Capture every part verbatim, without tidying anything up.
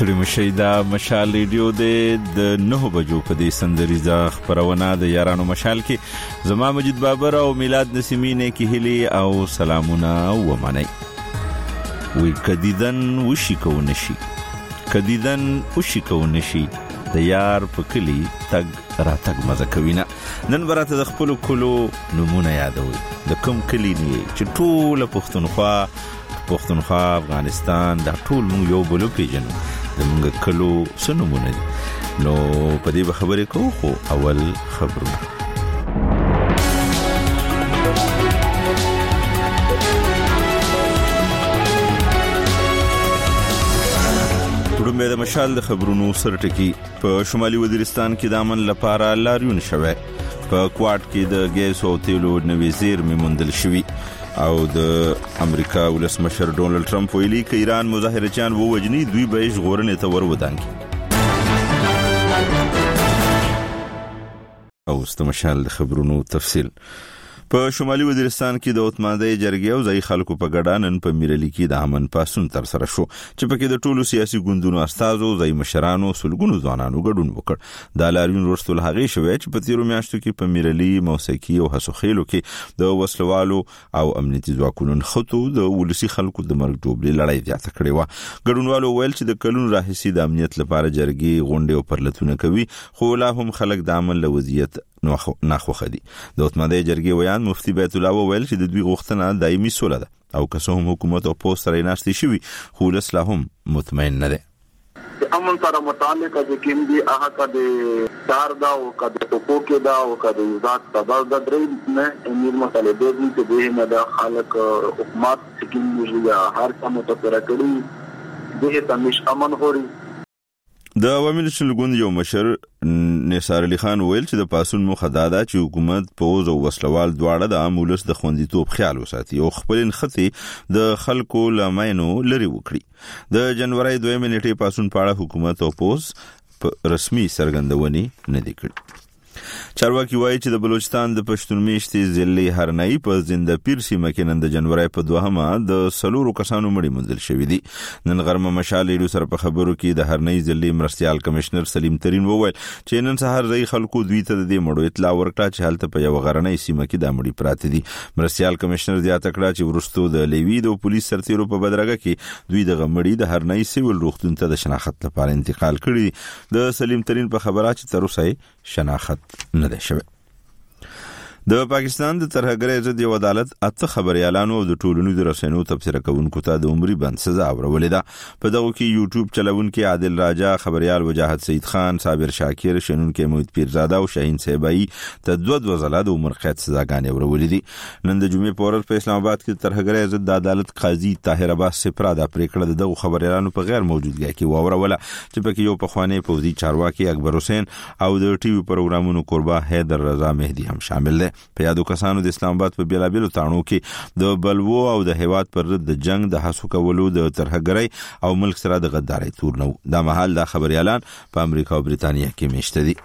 ستړي مشي دا مشال ریډیو د نه بجو په دې سندریزه خبرونه د یارانو مشال کې زما مجید بابر او میلاد نسیمینه کې هلي او سلامونه ومني وی کدیدن وشي کو نشي کدیدن وشي کو نشي د یار په کلی تګ را تګ مزه کوینا نن براته د خپل کلو نمونه یادوي د کوم کلی نه چې ټول پښتونخوا پښتونخوا افغانستان دا ټول موږ یو بل پیژنو د موږ کلو سنمونه نو په دې خبرې کوو خو اول خبرونه ورمه د مشال د خبرونو سرټکی په شمالي وزیرستان کې د امن لپاره لاریون شوه په کوارټ کې د ګیس او تیلو نوې زیرمې موندل شوې او د امریکا ولسمشر ډونالد ټرمپ ویلي چې ایران مظاهرچیان ووجني دوی به ژغورنې ته ور ودانګي او استمشال د خبرونو تفصیل په شمالي وزیرستان کې د اوتمادي جرګې او ځای خلکو په ګډا نن په میرلی کې د امن پاسون تر سره شو چې په کې د ټولو سیاسي ګوندونو استازو ځای مشرانو سلګونو ځوانانو ګډون وکړ د لاریون ورستول هغه شوې چې په تیرو میاشتو کې په میرلی موسیقي او حسوخیلو کې د وسلوالو او امنیتي ځواکونو خطو د ولسی خلکو د مرګ ډوبلي لړۍ زیاته کړې و ګډونوالو ویل چې د کلون راهسي د امنیت لپاره جرګې غونډې او پرلتونه کوي خو لا هم خلک د عمل لوضعیت نو ناخوخه دي د اوتمادي جرګې ویان مفتي بیت الله ویل چې د دوی غوښتنه دایمي سوله ده او که څه هم حکومت او پوسټ سره ناشتي شوی خو له هم مطمئن نه ده امن سره متعلق د کوم دي هغه کده دار دا او کده ټکو کې دا او کده ذات تبر د درې نه امیر مسله د دې چې به نه د خلک حکومت سکیم یا هر څه متفره کړي دغه تمش امن هوري د عوامي شلګوند یو مشر نثار علي خان ویل چې د پاسون مخه دا چې حکومت پوز او وسلوال دواړه د عامولس د خوندیتوب خیال وساتي او خپل انختی د خلکو لماینو لري وکړي د جنوري دوه منټې پاسون پاړه حکومت او پوز رسمي سرګندونی نه دي کړي چارواکي وایي چې د بلوچستان د پښتون میشتي ضلع هرنۍ په زنده پیر سیمه کې نن د جنوري په دوهمه د سلورو کسانو مړي موندل شوې دي نن غرمه مشال ډیرو سره په خبرو کې د هرنۍ ضلع مرستيال کمشنر سلیم ترين وویل چې نن سهار ځای خلکو دوی ته د مړو اطلاع ورکړه چې حالت په یو غرنۍ سیمه کې د مړي پراته دي مرستيال کمشنر زیاته کړه چې ورستو د لیوی د پولیس سرتیرو په بدرګه کې دوی د غمړي د هرنۍ سیول روغتون ته د شناخت لپاره انتقال کړي د سلیم ترين په خبره چې تر اوسه شناخت نه ده شوی د پاکستان د ترهګرۍ ضد یو عدالت اته خبريالانو او د ټولنیزو د رسنیو تبصره کوونکو ته د عمرې بند سزا ورولې ده په دغه کې یوټیوب چلوونکي عادل راجا خبريال وجاهت سید خان صابر شاکر شنونکي موید پیرزاده او شاهین سیبایی ته دوه دوه ځله د عمر قید سزاګانې ورولې دي نن د جمعې په ورځ په اسلام آباد کې ترهګرۍ ضد د عدالت قاضي طاهر عباس سپرا د پریکړه دغه خبريالانو په غیر موجودګۍ کې ووروله چې په کې یو پخوانی پوزي چارواکي اکبر حسین او د ټي وي پروګرامونو قربا حیدر رضا مهدي هم شامل دي په یادو کسانو د اسلام آباد په بیلابیلو تاڼو کې د بلوو او د هیواد پر ضد د جنگ د حسو کولو د ترهګرۍ او ملک سره د غدارۍ تور نو دا مهال د خبريالان په امریکا او بریتانیا کې میشته دي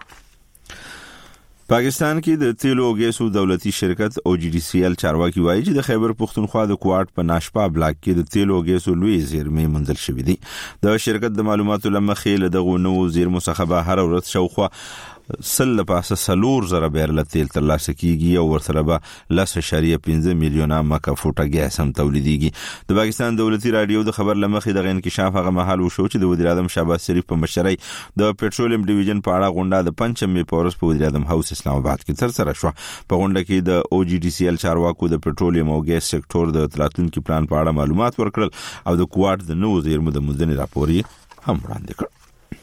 پاکستان کې د تیلو او ګیسو دولتي شرکت او جی ډي سی ال چارواکي وایي چې د خیبر پختونخوا د کوارټ په ناشپا بلاک کې د تیلو او ګیسو لوی زیرمې موندل شوې دي د شرکت د معلوماتو لمخې له دغه نو زیرمو څخه به هر ورځ شاوخوا سل پاسه سلور زره بیرل تیل ترلاسه کیږي او ورسره به لس اشاریه پنځه میلیونه مکه فوټه ګیس هم تولیديږي د پاکستان دولتي رادیو د خبر لمخې د انکشاف هغه محل وشو چې د وزیر اعظم شهباز شریف په مشرۍ د پېټرولیم ډیویژن په اړه غونډه د پنځمې پورس په وزیر اعظم هاوس اسلام آباد کې تر سره شو په غونډه کې د او جی ډي سی ال چارواکو د پېټرولیم او ګیس سکتور د تلاتونکو پلان په اړه معلومات ورکړل او د کوارټ د نو زیرمو د مزنی راپورې هم وړاندې کړ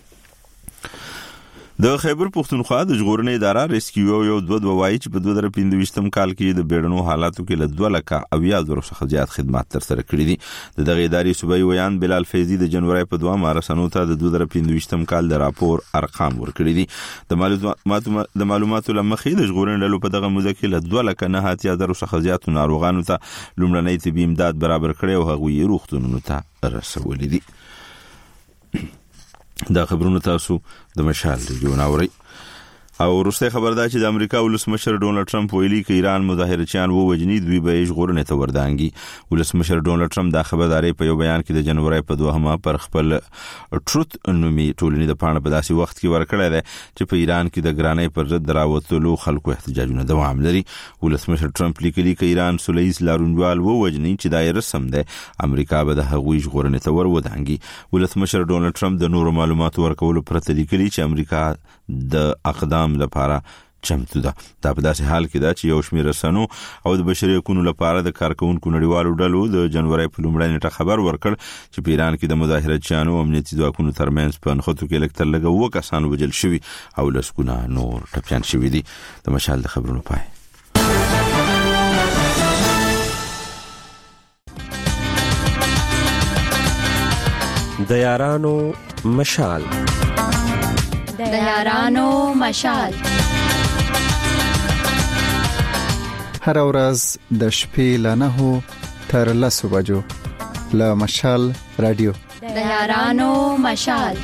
د خیبر پختونخوا د ژغورنې اداره ریسکیو یو دوه دوه وایي چې په دوه زره پنځه کال کې د بیړنو حالاتو کې له دوه لکه اویا زره څخه زیات خدمات تر سره کړي دي د دغه ادارې صوبایي ویان بلال فیضی د جنوري په دوه مارسنو ته د دوه زره پنځه کال د راپور ارقام ورکړي دي د معلوماتو د معلوماتو لمخې د ژغورنې ډلو په دغه موده کې له دوه لکه نه اتیا زره څخه زیات ناروغانو ته لومړنۍ طبي امداد برابر کړي او هغوی یې روغتونونو ته رسولي دي دا خبرونه تاسو د مشال ریډیو ناوري او وروسته خبر ده چې د امریکا ولسمشر ډونلډ ټرمپ ویلي چې ایران مظاهرچیان ووجني دوی به ژغورنې ته وردانګي. ولسمشر ډونلډ ټرمپ دا خبرداري په یو بیان کې د جنوري په دوهمه پر خپل ټروت نومي ټولنې د پاڼه په داسې وخت کې ورکړی دی چې په ایران کې د ګرانۍ پر ضد راوتلو خلکو احتجاجونه دوام لري. ولسمشر ټرمپ لیکلي چې ایران سولهییز لارویوال ووجني چې دا رسم دی امریکا به د هغوی ژغورنې ته ور ودانګي. ولسمشر ډونلډ ټرمپ د نورو معلوماتو ورکولو پرته لیکلي چې امریکا د اقدام لپاره چمتو ده. دا په داسې حال کې ده چې یو شمېر رسنو او د بشري حقوقو لپاره د کارکونکو نړیوالو ډلو د جنوري په لومړۍ نیټه خبر ورکړ چې په ایران کې د مظاهرچیانو امنیتي ځواکونو ترمنځ په نښتو کې لږ تر لږه اووه کسان وژل شوي او لسګونه نور ټپیان شوي دي. د مشال د خبرونو پای. د یارانو مشال د یارانو مشال هر ورځ د شپې له نهو تر لسو بجو له مشال رادیو د یارانو مشال.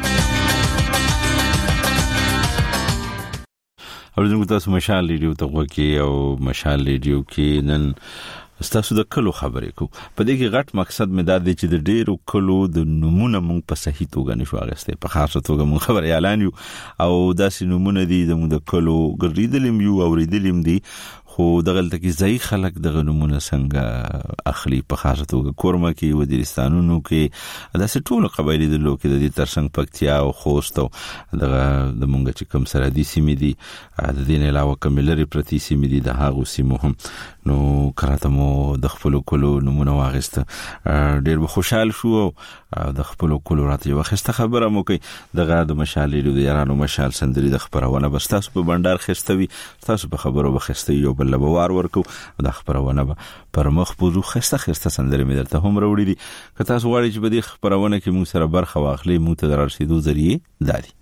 اوریدونکو تاسو مشال ریډیو ته وګورئ او مشال ریډیو کې نن ستاسو د کلو خبرې کو. په دې کې غټ مقصد مې دا دی چې د ډېرو کلو د نمونه مونږ په صحیح توګه نشو اغسته. په خاصه توګه مونږ خبر اعلان یو او داسې نمونه دي د مونږ د کلو ګرځیدلم یو او ریدلم دي خو دغه لته ځای خلک دغه نمونه څنګه اخلي. په خاصه توګه کورما کې وزیرستانونو کې داسې ټول قبایلی د لوکې د دې ترڅنګ پکتیا او خوست او دغه د مونږ چې کوم سرحدي سیمې دي د دې نه علاوه کوم لري پرتی سیمې دي د هغو سیمو هم نو کراته مو د خپل کلو نمونه واغسته. ډېر به خوشحال شو او د خپل کلو راته یو خسته خبره مو کوي. دغه د مشال ریډیو د یارانو مشال سندري د خبرونه بس تاسو په بندر خستوي تاسو په خبرو بخسته یو بل بوار ورکو د خبرونه پر مخ بوزو خسته خسته سندري مې درته هم وروړي دي. که تاسو غواړئ چې په دې خبرونه کې موږ سره برخه واخلئ موږ ته دررسیدو ذریعہ دادي.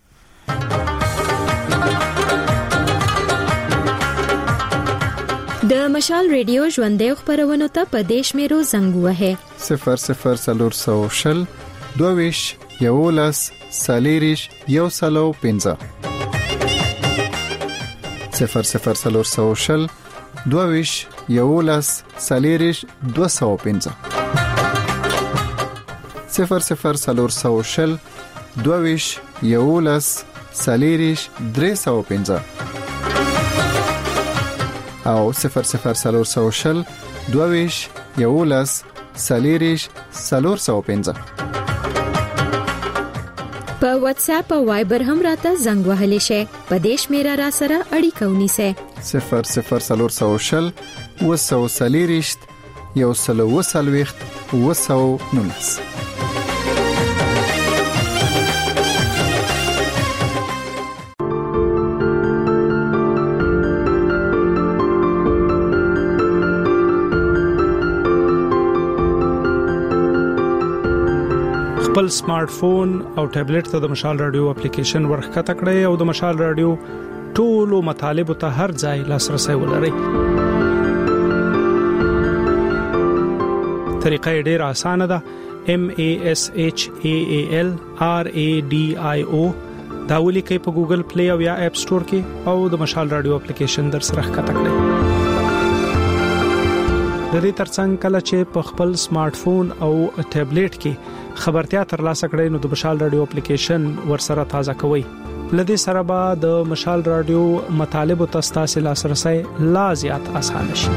د مشال ریډیو ژوندې خبرونه ته په دیش میرو زنګ وه صفر صفر سلور سو شل دوویش یولس سالیریش یو سلو پنځه صفر صفر سلور سو شل دوویش یولس سالیریش دو سو پنځه صفر صفر سلور سو شل دوویش یولس سالیریش درې سو پنځه او صفر صفر سلور سو شل دوویش یولس سالیریش سلور سو پنځه. په واتس اپ او وایبر هم راته زنګ وهلی شي. په دیش میرا را سره اړیکه ونیسه صفر صفر سلور سو شل وسو سالیریش یو سلو وسلويخت وسو نونس. خپل سمارټ فون او ټابلیټ ته د مشال رادیو اپلیکیشن ورخته کړئ او د مشال رادیو ټولو مطالب ته هر ځای لاسرسي ولرئ. طریقه ډېره اسانه ده. M A S H A A L R A D I O دا ولیکئ په ګوګل پلی او یا اپ سٹور کې او د مشال رادیو اپلیکیشن در سره ښکته کړئ. د دې ترڅنګ کله چې په خپل سمارټ فون او ټابلیټ کې خبرتیا ترلاسه کړئ نو د مشال رادیو اپلیکیشن ورسره تازه کوئ. لدې سره به د مشال رادیو مطالب او تاسو لاسرسي لا زیات آسان شي.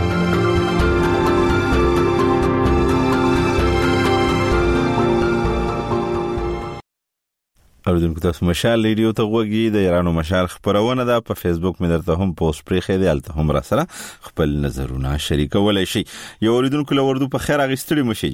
اوریدونکو تاسو مشال ریډیو ته وګورئ. د ایرانو مشال خبرونه ده په فیسبوک مې درته هم پوسټ پرې خې دی الته هم را سره خپل نظرونه شریکولای شي. یو اوریدونکو له وردو په خیر اغستړي مشي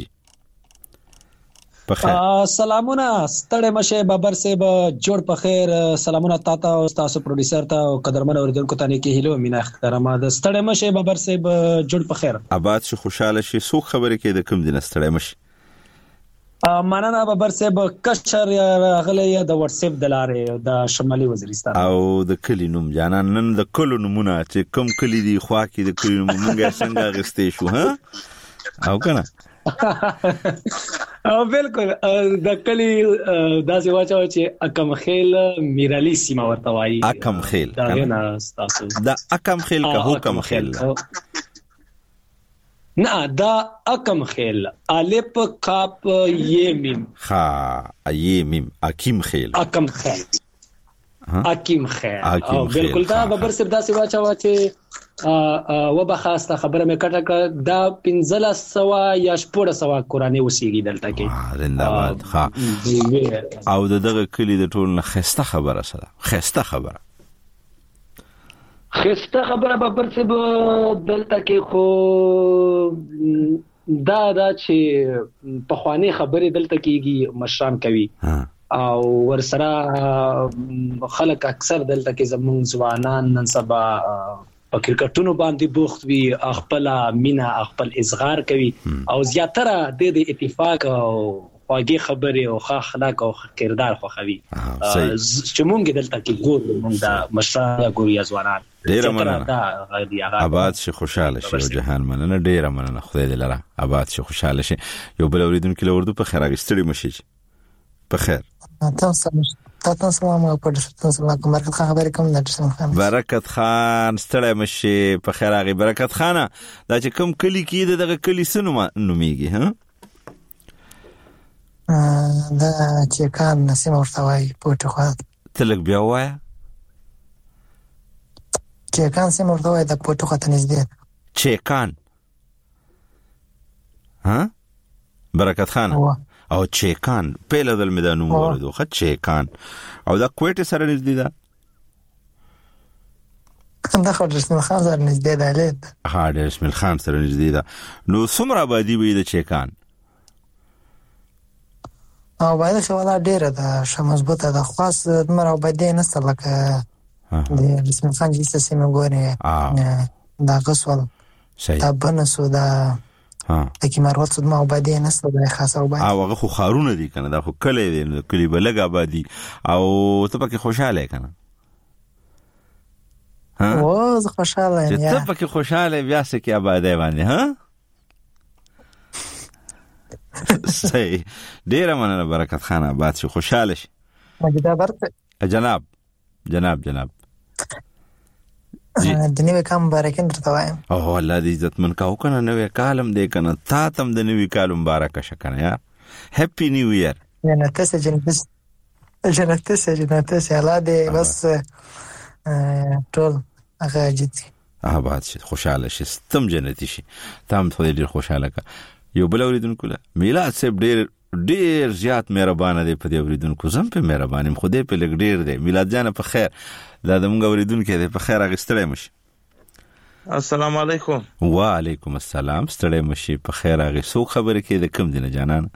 په خیر. سلامونه ستړي مشه بابر صاحب جوړ په خیر. سلامونه تاته او تاسو پروډوسر ته او قدرمن اوریدونکو ته کې هیلو مینا احترام. د ستړي مشه بابر صاحب جوړ په خیر. آباد شي خوشاله شي سو خبرې کې د کوم دین ستړي مشه مننه بابر صاحب کشر غلې د واتس اپ د لارې د شمالي وزیرستان او د کلی نوم جانان نن د کلو نمونه چې کوم کلی دی خوا کې د کلی نوم مونږه څنګه غستې شو ها او کنه او بالکل د کلی داسې واچو چې اکم خیل میرالی سیمه ورته وایي اکم خیل دا نه تاسو دا اکم خیل که حکم خیل نه دا اکم خیل الف کاپ ی میم خا ی میم اکیم خیل اکم خیل اکیم خیل او بالکل دا ببر سر داسې واچو چې و به خاصه خبره مې کټه کړه دا پنځه سوه یا شپږ سوه کورانه وسیږي دلته کې زنده‌باد. ها او دغه کلی د ټول نه خسته خبره سره خسته خبره خسته خبره به پر څه دلته کې خو دا دا چې په خواني خبره دلته کېږي مشران کوي او ورسره خلک اکثر دلته کې زموږ ځوانان نن سبا په کرکټونو باندې بوخت وي خپل مینا خپل اصغار کوي او زیاتره د اتفاق او واګي خبره او ښه اخلاق او کردار خوخوي چې مونږ دلته کې ګور مونږ د مشران ګوري ځوانان ډیر مننه آباد شي خوشاله شي او جهان مننه ډیر مننه خدای دې لره آباد شي خوشاله شي یو بل اوریدونکو له اردو په خیر اگستړي مشي په خیر تاسو تاسو سلام او تاسو کوم برکت خان خبرې کوم نه برکت خان ستړی مشي په خیر اغي برکت خانه دا چې کوم کلی کې دغه کلی سنو نوميږي ها دا چې کان نسیم ورته وای پټه خو تلک بیا وای چې کان سیم ورته وای د پټه خو ته نږدې چې کان ها برکت خانه او چیکان پیله دل میدانو موردو خط چیکان او دا کویټ سره نږدې ده دا خو د اسماعیل خان سره نږدې ده لید ها د اسماعیل خان سره نږدې ده نو څومره آبادی وي د چیکان او باید خو ولا ډیره ده ش مضبوطه ده خاص مر آبادی نه سره لکه د اسماعیل خان جیسه سیمه ګوري دا غسول دا بنسو دا ها کی مروت صد ما آبادی نسته د خاصه آبادی او هغه خو خارونه دي کنه دا خو کلی دی کلی بلګ آبادی او ته پکې خوشاله کنه ها او زه خوشاله یم ته پکې خوشاله بیا سکه آبادی باندې ها صحیح ډیر مننه برکت خان آباد شي خوشاله شي مجدا برته جناب جناب جناب د نوې کال مبارک درته وایم او الله دې عزت من کاو کنه نوې کالم دې کنه تا تم د نوې کال مبارک شه کنه یا هپی نیو ایئر جنت سه جنت جنت سه جنت سه الله دې بس ټول هغه جدي آباد شي خوشاله شي تم جنتی شي تم ته ډیر خوشاله کا یو بل اوریدونکو له میلاد سه ډیر ډیر زیات مهربانه دی په دې اوریدونکو زم په مهربانیم خوده په لګ ډیر دی میلاد جان په خیر دا د موږ اوریدونکو دی په خیر اغستړی مشي السلام علیکم وعلیکم السلام ستړی مشي په خیر اغه سو خبره کې د کم دینه جانان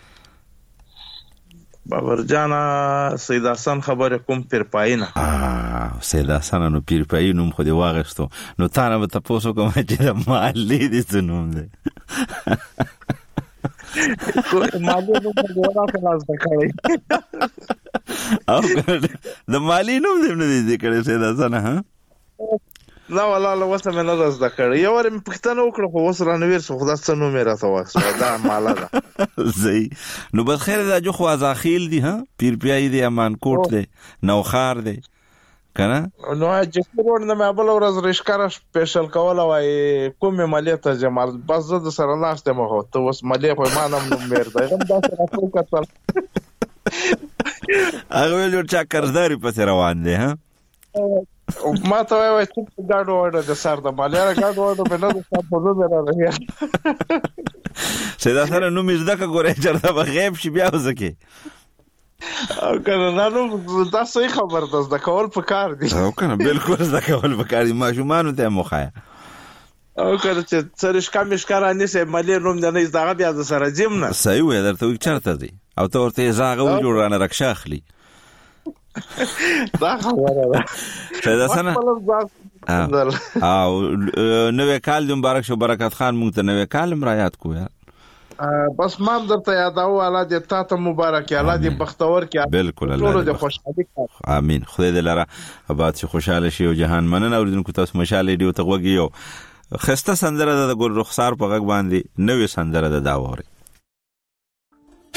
بابر جانا سید حسن خبره کوم پر پاینه اه سید حسن نو پیر پاینم خو دی واغستو نو تا نه ته پوسو کوم چې د مالی دي سنوم دی مالی نو په وړا خلاص وکړي او د مالی نو دې نه دي کړي سید حسن ها لا والله لو وسه مې نه راز د کړي یو ور مې پښتنه وکړه خو وسره نو ورسو خدا څنو مې راته واسه دا مالا ده زئی نو بس خیر دا جو خو ازاخیل دي ها پیر پیای دي امان کوټ دي نوخار دي کنه نو چې ورور نه مې بل ورځ ریشکار سپیشل کوله وای کومه مالیته جمال بس زه سره ناشته مخ ته وس مالی خو ما نم نو مېر دا هم دا سره ټول کتل هغه ول چا قرضداري په روان دي ها ما ته وای چې ګاډو وړه د سر د مالیاره ګاډو وړه په نو څه په زو نه راغی سیدا سره نو مزدا کا ګورې چرته په غیب شي بیا وزکه او کنه نو دا صحیح خبر ده د کول په کار دي او کنه بالکل د کول په کار دي ماشومان ته مخایا او کنه چې سرش کم ښکارا نه سي مالی روم نه زغه بیا د سره جیم نه صحیح وې درته چرته دي او ته ورته زاغه و جوړانه رکشا اخلي دا خبره ده سیدا سنه او نوې کال د مبارک شو برکت خان مونږ ته نوې کال مرایات کو یار بس ما درته یاداو الله دې تاسو مبارک الله دې بختور کې بالکل الله دې خوشاله امين خدای دې لاره آباد شي خوشاله شي او جهان مننه اوریدونکو تاسو مشاله دی او ته وګیو خسته سندره د ګل رخسار په غږ باندې نوې سندره د داوري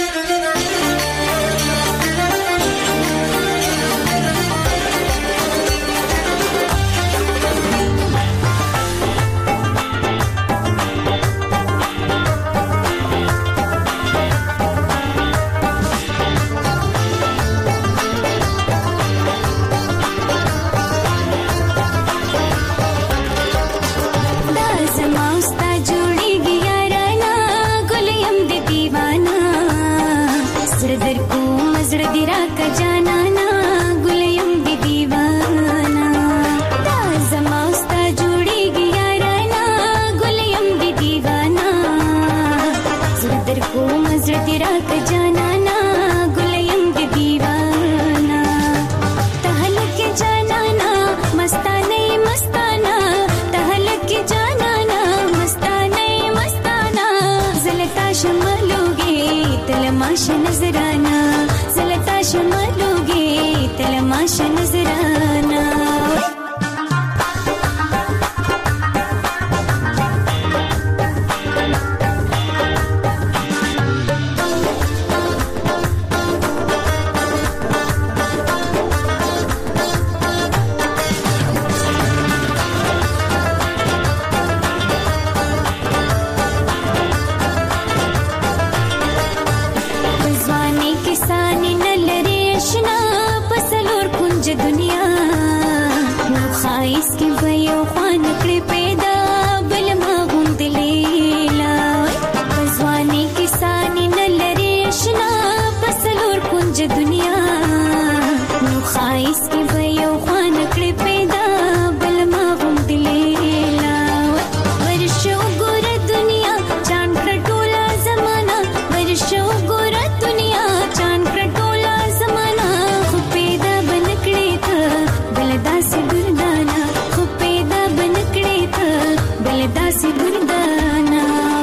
خایس کې به یو خوان کړې پیدا بل ما غوندلیلا په ځواني کې ساني نه لري اشنا په څلور کونج دنیا نو خایس کې به یو خوان کړې پیدا بل ما غوندلیلا ورشو ګوره دنیا چاند کړه ټوله زمانہ ورشو ګوره دنیا چاند کړه ټوله زمانہ خو پیدا بن کړې ته بل داسې ګردانا خو پیدا بن کړې ته بل داسې ګردانا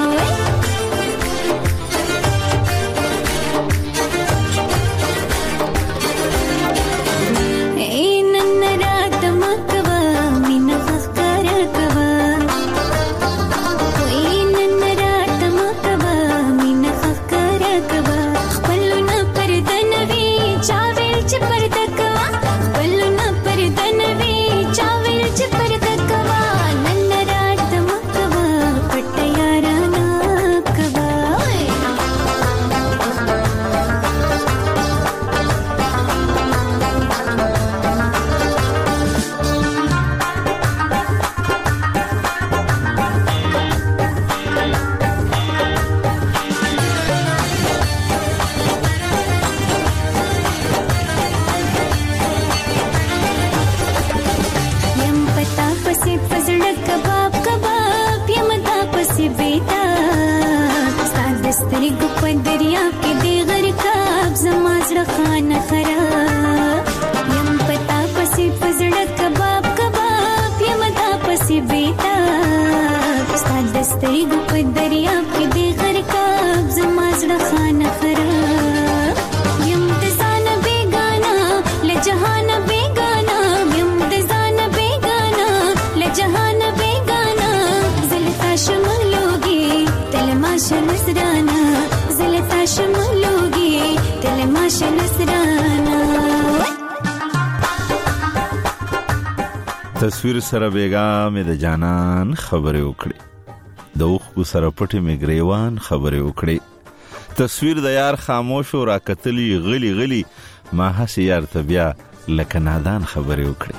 تصویر سره بیگا مې د جانان خبرې وکړې د اوښکو سره پټې مې ګریوان خبرې وکړې تصویر د یار خاموش او راکتلی غلی غلی ما هسې یار ته بیا لکه نادان خبرې وکړې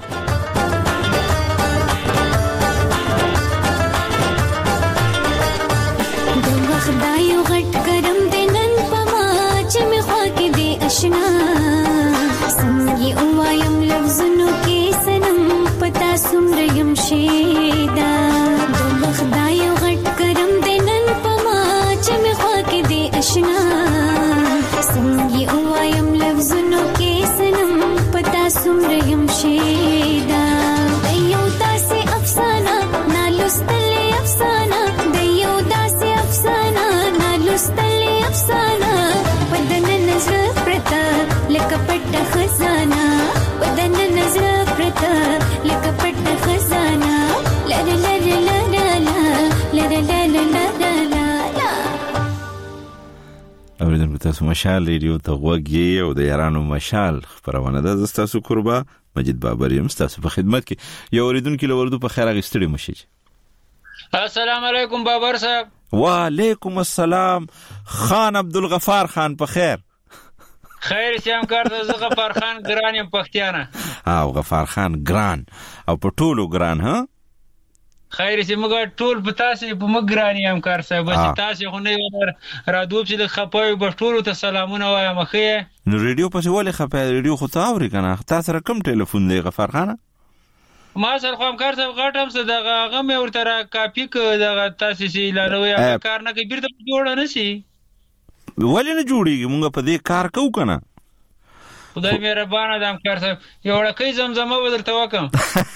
د وخت دا یو غټ کرم دی نن په ما چې مې خوا کې دی اشنا څنګه ووایم لفظونو کې سنم پتا څومره یم شیدا د وخت دا یو غټ کرم دی نن په ما چې مې خوا کې دی اشنا څنګه ووایم لفظونو کې سنم پتا څومره یم شیدا د یو داسې افسانه نالوستلې افسانه د یو داسې افسانه نالوستلې افسانه بدن نظر پرتا لکه پټه خزانه بدن نظر پرتا لکه پټه خزانه لا لا لا لا لا لا لا لا لا لا اوریدونکو تاسو مشال ریډیو ته غوږی او د یارانو مشال خبرونه ده تاسو قربا مجید بابر یم تاسو په خدمت کې یو اوریدونکو لوردو په خیر غستړي مشي السلام علیکم بابر صاحب وعلیکم السلام خان عبدالغفار خان په خیر خیر سیام کارته زه غفار خان ګران یم پښتیانه او غفار خان ګران او په ټولو ګران ها خیر سي موږ ټول په تاسو په موږ ګران یم کار صاحب چې تاسو خو نه را دوب چې خپوي په ټولو ته سلامونه وایم خو نو ریډیو په ولې خپه ریډیو خو تاوري کنه تاسو سره کوم ټلیفون دی غفار خان ما سره کوم کار صاحب غټم څه دغه هغه مې ورته را کاپی ک دغه تاسو سي لانوي کار نه کوي بیرته جوړ نه شي ولې نه جوړیږي موږ په دې کار کوو کنه خدای مهربانه دم کار صاحب یو ورکه زمزمه بدلته وکم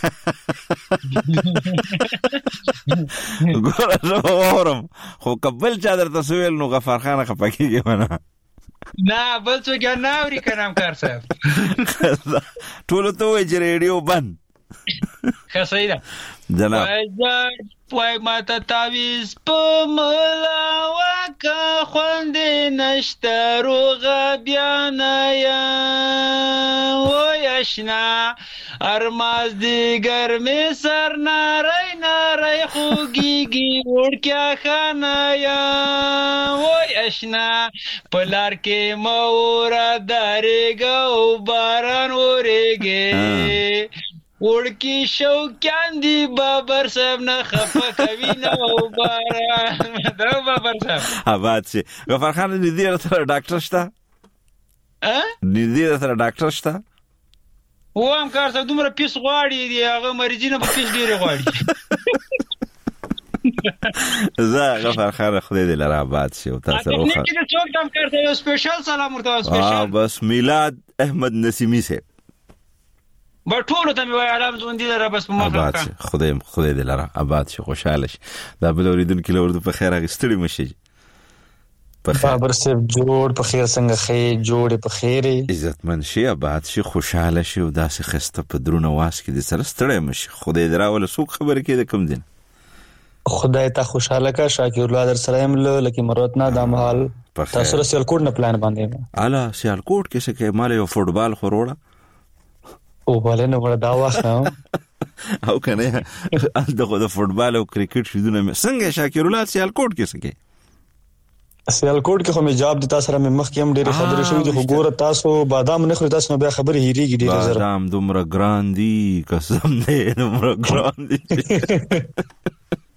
ګوره زه اورم خو قبل چا درته سویل نو غفار خان خپکیږي ونه نه بل څه ګر نه اوري کنام کار صاحب ټول ته وای چې ریډیو بند خسیدا جناب پوی ماته تاویز په ملا وکا خوندې نشته روغه بیا نه یا وای اشنا ارماز دیگر می سر ناری ناری خوگیگی وڑکیا خانا یا وای اشنا پلار کے مورا دارے گا و باران ورے گے وړکی شوقیان دی بابر صاحب نه خفه کوي نو باران دا بابر صاحب آباد شي. غفار خان نږدې سره ډاکټر شته؟ ا نږدې سره ډاکټر شته؟ و هم کار څه دومره پیس غواړي دی هغه مریضینه په پیس ډیره غواړي. زه غفار خان خدای دې لره آباد شي او تاسو راخه نه کې څوک کم کارته یو سپیشل سلام ورته سپیشل بس میلاد احمد نسیمی سه بټولو ته مې وای علام زوندې لره بس په مخه آباد شي. خدای خدای دې لره آباد شي خوشاله شي. دا بل اوریدونکو له ورته په خیر غستړي مشي. بابر صاحب جوړ په خیر څنګه خې جوړ په خیر عزتمن شي آباد شي خوشاله شي او داسې خسته په درونه واس کې د سره ستړی مشي. خدای دې راول سوق خبره کې د کم دین خدای ته خوشاله کا شاکر الله در سره هم لکه مرات نه د محل تاسو سره سیالکوټ نه پلان باندې الا سیالکوټ کې څه کې مال یو فوټبال خوروړه او بالا نه وړا دا وخت او کنه دغه د فوټبال او کرکټ شودونه څنګه شاکر الله سیالکوټ کې څه کې سیالکوټ کې خو مې جواب د تاسو سره مې مخ کې هم ډېر خبرې شوې دي خو ګوره تاسو بادام نه خوري تاسو نو بیا خبرې هېریږي ډېر زره بادام دومره ګران دي قسم دې دومره ګران دي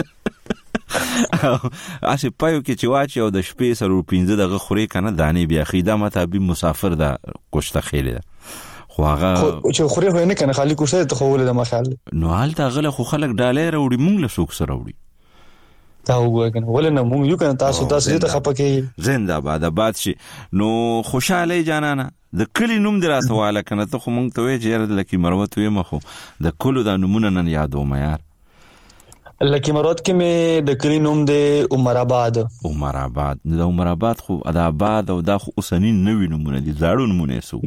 اسی پایو کې چې واچي او د شپې سره پینځه دغه خوري کنه دانی بیا خیدا مطابق مسافر دا کوشته خېله ده خو هغه چې خوري هو نه کنه خالی کوشته ته خو ولې د مخال نو حال ته غله خو خلک ډالر وړي مونږ له سوق سره وړي دا وګورئ کنه ولې نه مونږ یو کنه تاسو تاسو ته خپکه زنده باد آباد شي. نو خوشاله جانانه د کلی نوم دراسه واله کنه ته خو مونږ ته وې چې لکه مروت وې مخو د کلو د نمونه نن یادوم یار لکه مراد کې مې د کلی نوم دی عمر آباد. عمر آباد د عمر آباد خو د آباد او د خو اوسنین نوې نمونه دي زاړو نمونه سو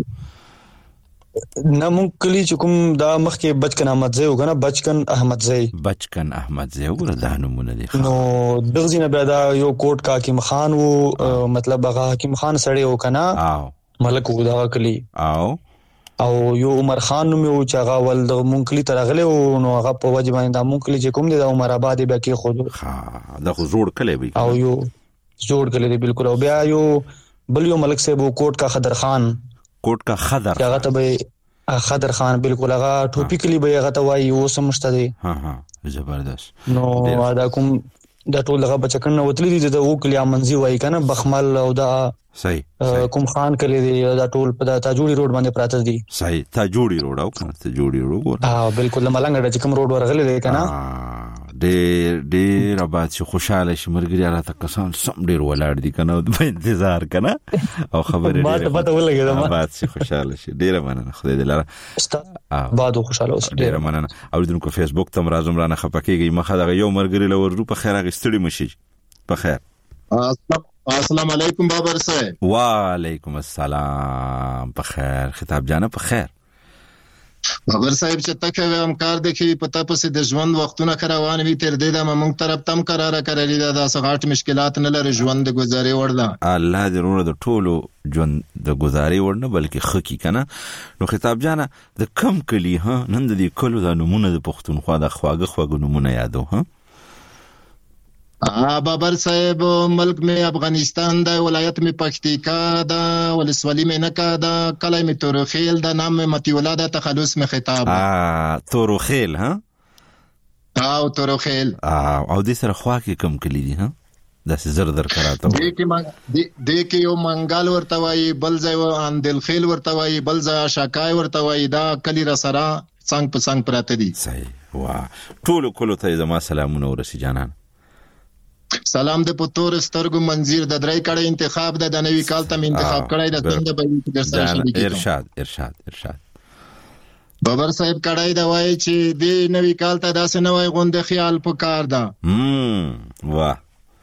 نه مونږ کلی چې کوم دا مخ کې بچکن احمد زئی وګنه بچکن احمد زئی بچکن احمد زئی ور د نمونه دي نو دغه ځینه بیا دا یو کوټ کا حکیم خان وو مطلب هغه حکیم خان سړی وکنه او ملک وو دا کلی او او یو عمر خان نوم یو چې هغه ول د مونکلی ترغله نو هغه په وجه باندې د مونکلی چې کوم دی د عمر آباد به کې خود ها دا خو جوړ کلی وي او یو جوړ کلی دی بالکل او بیا یو بل یو ملک صاحب کوټ کا خضر خان کوټ کا خضر هغه ته به خضر خان بالکل هغه ټوپیکلی به هغه ته وایي او سمشته دی ها ها زبردست نو دا کوم د ټول هغه بچکن نو وتلی دي د وکلی منځي وایي کنه بخمل او دا صحیح کوم خان کلی دی دا ټول په تاجوړي روډ باندې پراته دي صحیح تاجوړي روډ او کنه تاجوړي روډ ګور ها بالکل ملنګ د کوم روډ ورغلی دی کنه ډېر ډېر آباد شي خوشاله شي مرګري را ته کسان سم ډېر ولاړ دي کنه په انتظار کنه او خبرې ما ته پته ولګی دا آباد شي خوشاله شي ډېر مننه خدای دې لاره بعد خوشاله اوس ډېر مننه او دونکو فیسبوک تم راځم را نه خپکیږي مخه دغه یو مرګري لور رو په خیر غستړي مشي په خیر السلام علیکم بابر صاحب. وعلیکم السلام په خیر خطاب جانه په خیر بابر صاحب چې تکه هم کار د کی پتا پسې د ژوند وختونه کروان وی تر دې د مونږ طرف تم قراره کړی دا د سغاټ مشکلات نه لري ژوند د گزاري ورده الله دې ورو د ټولو ژوند د گزاري ورنه بلکې خکی کنه نو خطاب جانه د کم کلی ها نن د دې کلو د نمونه د پښتونخوا د خواږه خواږه نمونه یادو ها ا بابر صاحب ملک میں افغانستان دا ولایت میں پکتیکا دا ولسوالی میں نکا دا کلای میں تورخیل دا نام میں متیولا دا تخلص میں خطاب ا تورخیل ها او تورخیل او دې سره خوا کې کم کلی دي ها دا زر در کراته دې کې دې کې یو منګال ورته وای بل ځای اندل خیل ورته وای بل ځای شاکای ورته وای دا کلی را سره څنګه په څنګه پراته دي صحیح وا ټول کولو ته زما سلامونه ورسي جانان سلام د پتور سترګو منظر د درې کړه انتخاب د نوې کال تم انتخاب کړای د څنګه به در سره شي ارشاد ارشاد ارشاد بابر صاحب کړای دا وای چې د نوې کال ته داسې نوې غونډه خیال پکار ده هم واه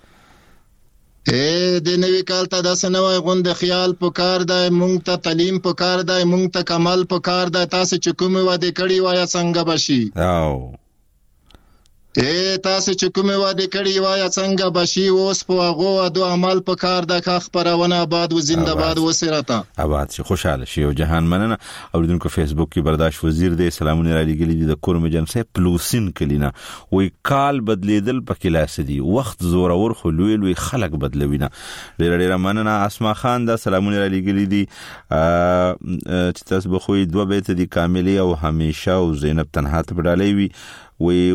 اے د نوې کال ته داسې نوې غونډه خیال پکار ده مونږ ته تعلیم پکار ده مونږ ته کمال پکار ده تاسو چې کوم وعده کړی وای څنګه بشي او اے تاسو چې کومه واده کړی وای څنګه بشي اوس په هغه دو عمل په کار د ښه خبرونه آباد و زنده باد وسرتا آباد شي خوشاله شي او جهان مننه اوریدونکو فیسبوک کې برداشت وزیر دی سلامونه را لګلی د کورم جنسه پلوسین کلینا وی کال بدلیدل په کلاس دی وخت زور اور خلوی لوی خلق بدلوینه ډیر ډیر مننه اسما خان دا سلامونه را لګلی دی چې تاسو به خو دوه بیت دی کاملی او همیشه او زینب تنها ته بدالې وی وی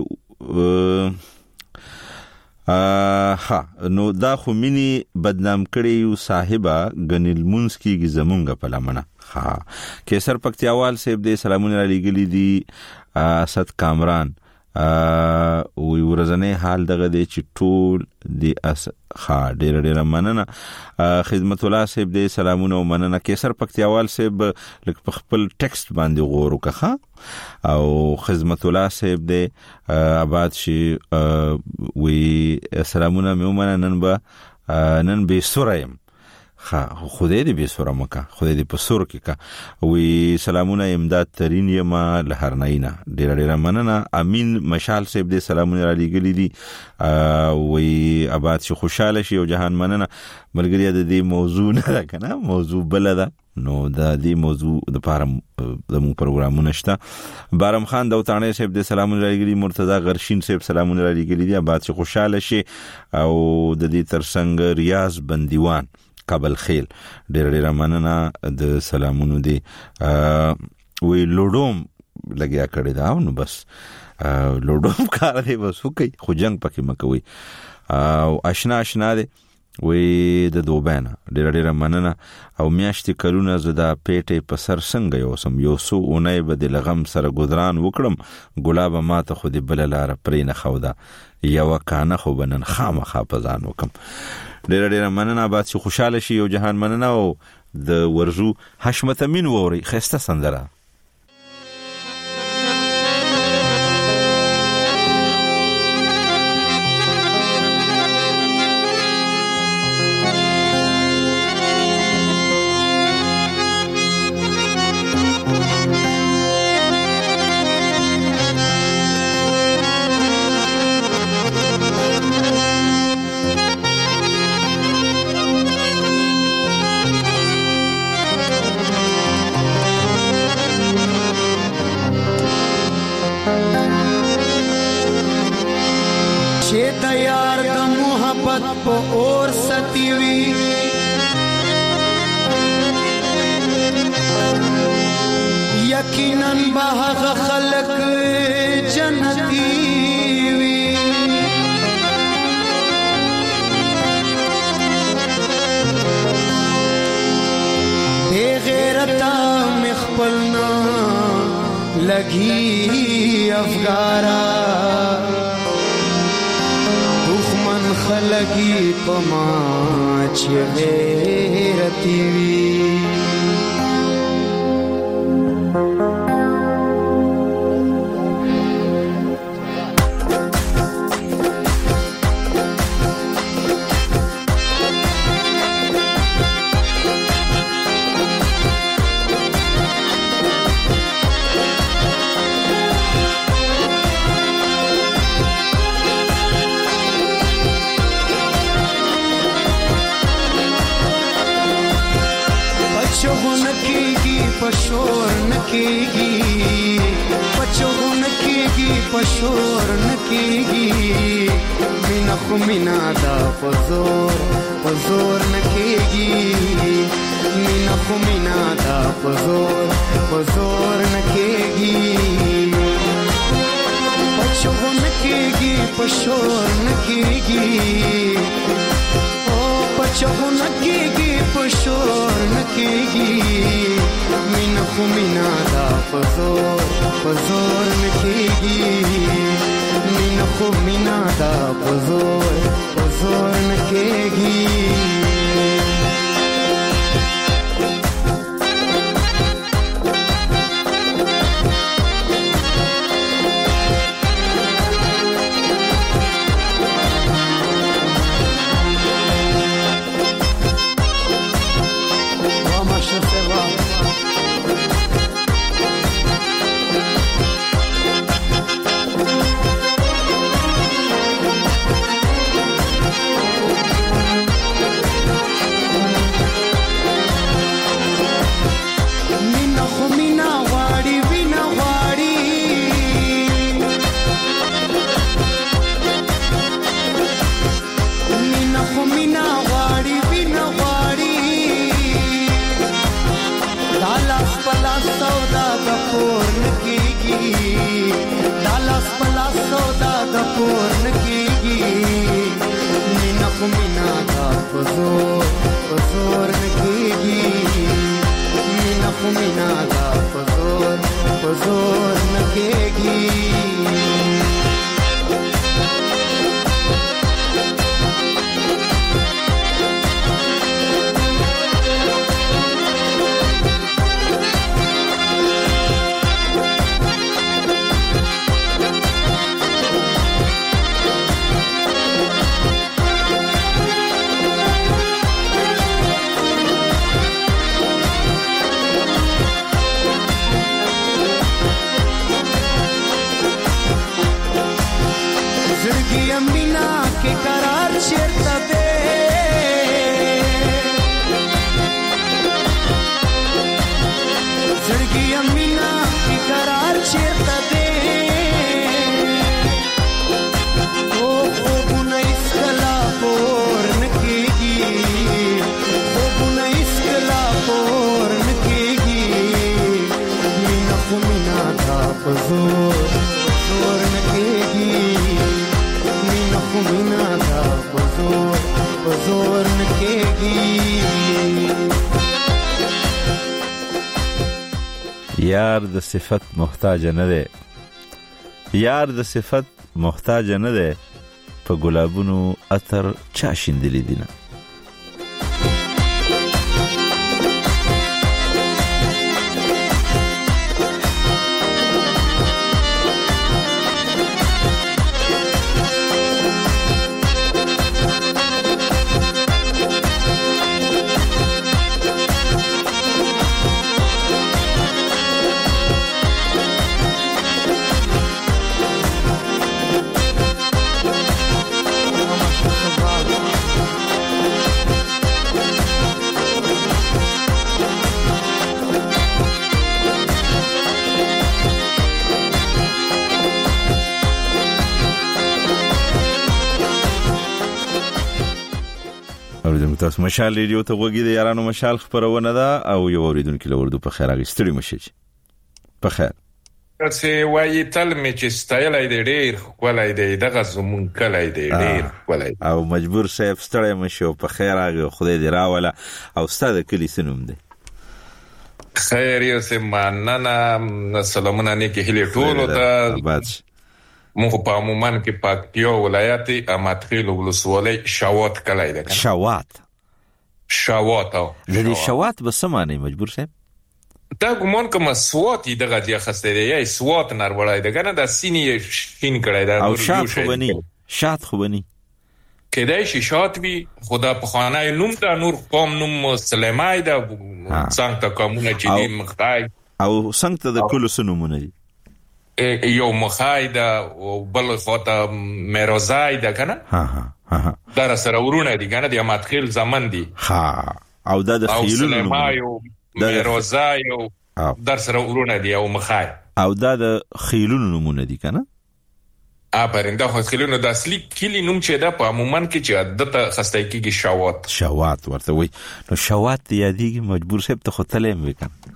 ها نو دا خو منی بدنام کړی یو صاحبہ غنیل مونس کیږي زمونږ په لمنه ها کیسر پکتیاوال صاحب دې سلامونه علی ګلی دی اسد کامران وی ورځنه حال دغه دی چې ټول دی اس ها ډیر ډیر مننه خدمت الله صاحب دې سلامونه او مننه کیسر پکتیاوال صاحب لکه خپل ټیکست باندې غور وکړه او خدمت الله صاحب دې آباد شي وی سلامونه مې ومنه نن به نن به سوریم خا خدای دې به سوره مکه خدای دې په سور کې کا وی سلامونه امداد ترين یما لهرنینا ډیر ډیر مننه امین مشال صاحب دې سلامونه علی ګلی دي وی آباد شي خوشاله شي او جهان مننه ملګری دې موضوع نه کنه موضوع بل ده نو دا دې موضوع د پارم د مو پروګرامونه شته بارم خان دوتانه صاحب دې سلامونه علی ګلی مرتضی غرشین صاحب سلامونه علی ګلی دي آباد شي خوشاله شي او د دې ترڅنګ ریاض بندیوان قبل خیل ډیر ډیر مننه د سلامونو دی وی لوډوم لګیا کړی دا نو بس لوډوم کار دی بس وکي خو جنگ پکې مکوي او آشنا آشنا دی وی د دوبانه ډیر ډیر مننه او میاشتې کلونه زدا پیټه په سر څنګه یو سم یو سو اونای بد لغم سره ګذران وکړم ګلاب ماته خو دې بل لار پرې نه خودا یو کانه خو بنن خامخا پزان وکم ډیر ډیر مننه آباد شي خوشاله شي او جهان مننه او د ورزو حشمت امین ووري خسته سندره اور ستیوی یقیناً بہغ خلق جنتی وی بے غیرتا مخبلنا لگی افگارا خلقی پما چه غیرتی وی پشور نکیگی پچو نکیگی پشور نکیگی مینا خو مینا دا پزور پزور نکیگی مینا خو مینا دا پزور پزور نکیگی پچو نکیگی پشور نکیگی پچو نکیگی پشور نکیگی مینا خو مینا دا پزور پزور نکیگی مینا خو مینا دا پزور پزور نکیگی پزور نکېږي یار د صفت محتاج نه دی یار د صفت محتاج نه دی په ګلابونو عطر چا شیندلی دي نه تاسو مشال ریډیو ته وګورئ د یارانو مشال خبرونه ده او یو اوریدونکو له وردو په خیر اغستړي مشي په خیر تاسو وایي تل می چې سټایل دی ډیر ولای دی دغه زمون کلای دی ډیر ولای او مجبور صاحب ستړی مشو په خیر اغه خدای دی راوله او ستاسو کلی سنوم دی خیر یو سم مننه سلامونه نه کې هلي ټولو ته بعد مخ په عمومان کې پاکتیو ولایت اماتخیل ولسوالۍ شاوات کلای دی شاوات شاوات او د شاوات به سمانه مجبور صاحب دا ګمون کوم سواتی دغه دی خسته دی یا سوات نار وړای دی کنه د سینې شین کړای دا او شات خو بني شات خو بني کدای شي شات وی خدا په خانه نوم دا نور قوم نوم سلیمای دا څنګه کومه چې دی مخای او څنګه د کلو سنومونه دي یو مخای دا او بل خواته میروزای دا کنه ها ها در سره ورونه دي کنه د اماتخیل زمان دي ها او د خیلونو میروزای او در سره ورونه دي او مخای او دا د خیلونو نمونه دي کنه ا پرنده خو خیلونو د اصلي کلی نوم چې دا په عمومان کې چې عادت خستای کیږي شاوات شاوات ورته وي نو شاوات یادېږي مجبور صاحب ته خو تلم وکړ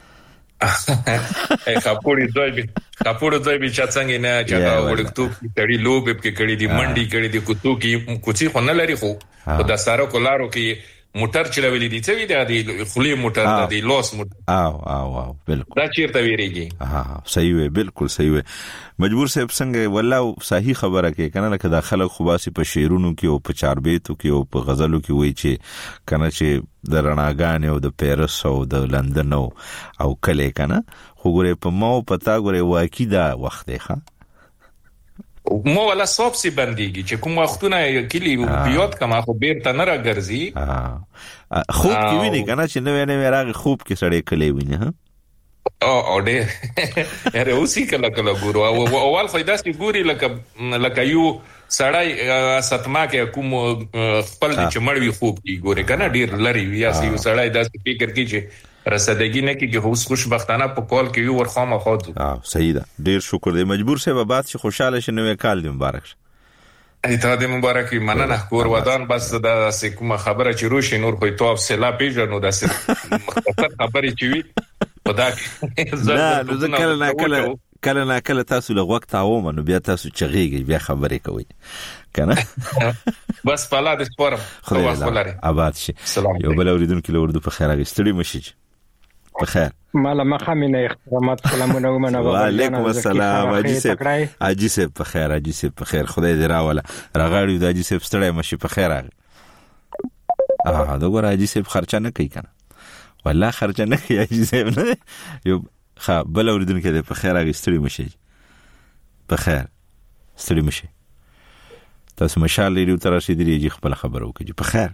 خپوري دوی خپوري دوی چې څنګه نه چې ورکتو کړي لوب کې کړي دي منډي کړي دي کوتو کې کوڅي خو نه لري خو د سارو کولارو کې موټر چلولې دي څه وی دی خولي موټر دی لوس موټر او او او بالکل دا چیرته ویریږي ها صحیح وي بالکل صحیح وي مجبور صاحب څنګه والله صحیح خبره کې کنه لکه د خلک خو په شعرونو کې او په چاربیتو کې او په غزلو کې وایي چې کنه چې د رڼاګانې او د پیرس او د لندن او کله کنه خو ګوره په مو پتا ګوره واقعي دا وخت دی ښا مو ولا صوب سي بنديږي چې کوم وختونه کلی بیوت کما خو بیرته نه راګرځي خوب کې ویني کنه چې نو نه راغی خوب کې سړی کلی ویني ها او او دې هر اوسې کله کله ګورو او اول خو داسې ګوري لکه لکه یو سړی ستما کې کوم خپل چې مړوي خوب کې ګوري کنه ډیر لري یا سي سړی داسې فکر کوي چې رسیدګی نه کیږي هوس خوشبختانه په کال کې یو ورخامه خود اه صحیح ده ډیر شکر دی مجبور سه بعد چې خوشاله شنو کال دی مبارک ایته دې مبارک مننه کور ودان بس دا کومه خبره چې روشي نور خو توپ سلا پیژنو دا سر مختصر خبرې چې وي خدا نه نو ځکه نه کله کله نه کله تاسو له وخت او منو بیا تاسو چغیږي بیا خبرې کوي کنه بس پالا د سپور خو خلاري آباد شي یو بل اوریدونکو له وردو په خیر اغستړي مشي بخیر مالا مخامینه احترامات سلامونه ومنه وعلیکم السلام اجي سیب اجي سیب بخیر اجي سیب بخیر خدای دې راوله راغړیو د اجي سیب ستړی مشي بخیر هغه اه دا ګور اجي سیب خرچه نه کوي کنه والله خرچه نه کوي اجي سیب نه یو خا بل اوریدونکو دې بخیر هغه ستړي مشي بخیر ستړي مشي تاسو مشال لري تر رسیدلی خپل خبرو کوي بخیر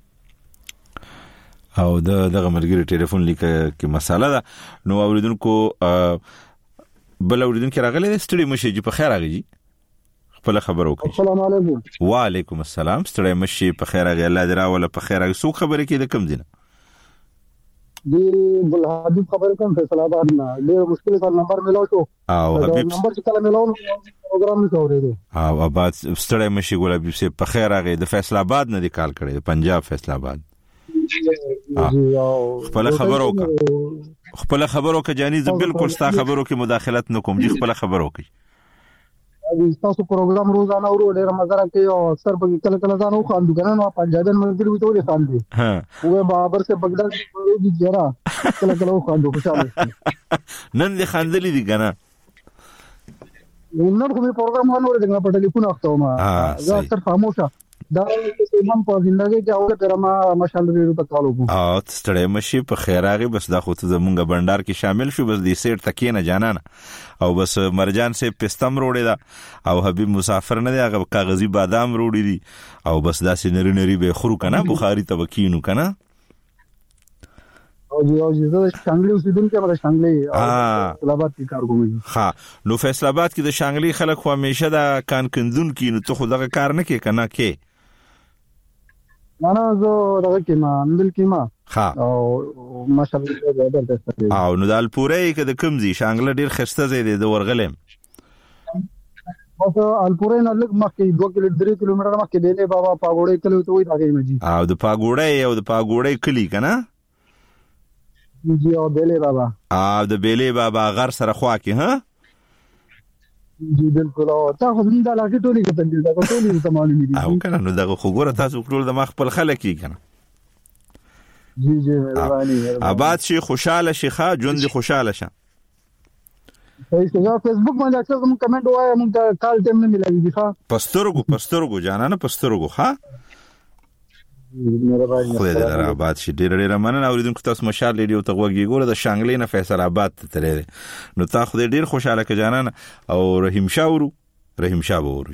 او د دغه مرګري ټلیفون لیکه کې مساله ده نو اوریدونکو بل اوریدونکو راغلي ستړي مشي په خیر راغی خپل خبرو کوي السلام علیکم وعلیکم السلام ستړي مشي په خیر راغی الله دې راوله په خیر راغی سو خبره کې د کم دینه دی بل حبیب خبر کوم فیصل آباد نه ډېر مشکل سره نمبر ملو شو او حبیب نمبر چې کله ملو پروګرام نه اورېدو او آباد ستړي مشي ګول حبیب سي په خیر راغی د فیصل آباد نه دی کال کړی پنجاب فیصل آباد خپل خبرو کا خپل خبرو کا جانی ز بالکل ستا خبرو کې مداخلت نکوم جی خپل خبرو کې تاسو پروګرام روزانه ورو ډېر مزه راکې او اکثر په کله کله ځانو خواندو کنه نو پنجابین ملګری وي ټول خواندي ها وې بابر سے بغداد دی جرا کله کله خواندو خوشاله نن دې خاندلې دي کنه نن کومه پروګرام ونه ورته په ټلیفون اخته ما زه اکثر خاموشه دا چې هم په ژوندۍ کې اوله ترما مشال ریډیو ته کالو کو او ستړی مشي په خیر راغی بس دا خو ته زمونږ بندر کې شامل شو بس دې سیټ تکې نه جانانه او بس مرجان سے پستم روړی دا او حبیب مسافر نه دی هغه کاغذی بادام روړی دي او بس دا سي نری نری به خرو کنه بخاری تبکینو کنه او جی او جی زه شانګلی اوسیدونکو مده شانګلی فیصل آباد کې کار کوم ها نو فیصل آباد کې د شانګلی خلک خو همیشه دا کان کندون کې نو ته خو دغه کار نه کې کنه کې نه نه زه دغه کې ما اندل کې ما ها او ماشاءالله زیاده درته او نو د الپورې کې د کمزي شانګله ډیر خسته زی دی د ورغلم اوس الپورې نه لګ مخکې دوه کیلو درې کیلومتر مخکې دی بابا پاګوړې کلی ته وای راګی مجي او د پاګوړې او د پاګوړې کلی کنه جی او بیلې بابا او د بیلې بابا غر سره خوا کې ها جی بالکل او تاسو هم دا لاګه ټولې کتل دا ټولې ته معلومې دي او کنه نو دا خو ګوره تاسو ټول د مخ خپل خلک کی کنه جی جی مهرباني آباد شي خوشاله شي ښا ژوند خوشاله شه صحیح څنګه فیسبوک باندې اکثر کوم کمنټ وایي موږ کال ټیم نه ملایي ښا پسترګو پسترګو جانانه پسترګو ښا خدای دې را آباد شي ډېر ډېر مننه اوریدونکو تاسو مشال ریډیو ته وګورئ ګوره د شانګلې نه فیصل آباد ته تللی نو تا خدای ډېر خوشاله ک جانانه او رحیم شاه ورو رحیم شاه ورو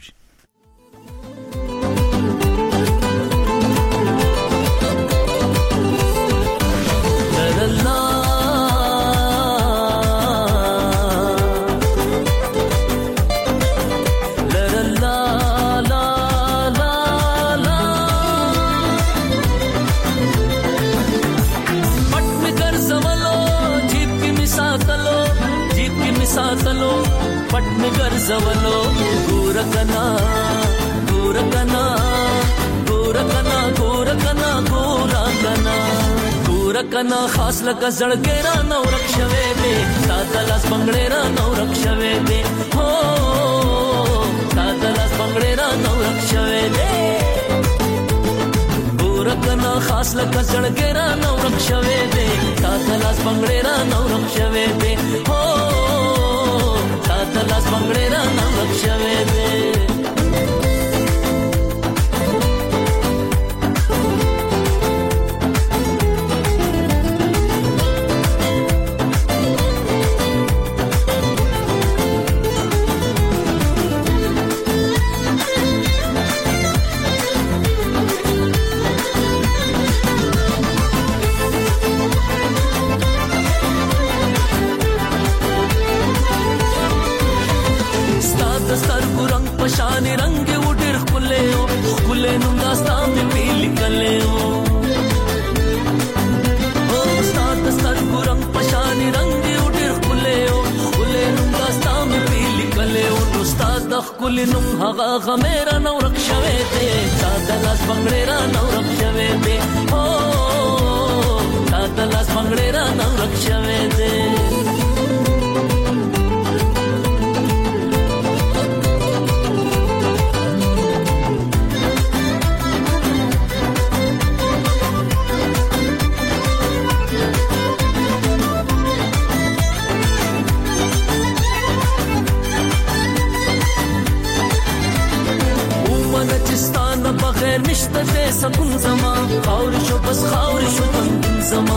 पट में गर्जवलो गोरकना गोरकना गोरकना गोरकना गोरकना गोरकना खास लका जळगेरा नौ रक्षवे दे तातलास बंगळेरा नौ रक्षवे दे हो तातलास बंगळेरा नौ रक्षवे दे गोरकना खास लका जळगेरा नौ रक्षवे दे तातलास बंगळेरा नौ रक्षवे दे हो तातलास बंगळेरा नौ रक्षवे दे पशाने रंगे उड़र खुले हो खुले नुंगास्ता में पीली कले हो ओ उस्ताद सर गुरंग पशाने रंगे उड़र खुले हो खुले नुंगास्ता में पीली कले हो उस्ताद खुले नुंग हगा गमेरा नौ रक्षवे दे तातलास बंगड़ेरा नौ रक्षवे दे ओ तातलास बंगड़ेरा नौ रक्षवे दे نشته ته سکون زما خاور شو بس خاور شو تندون زما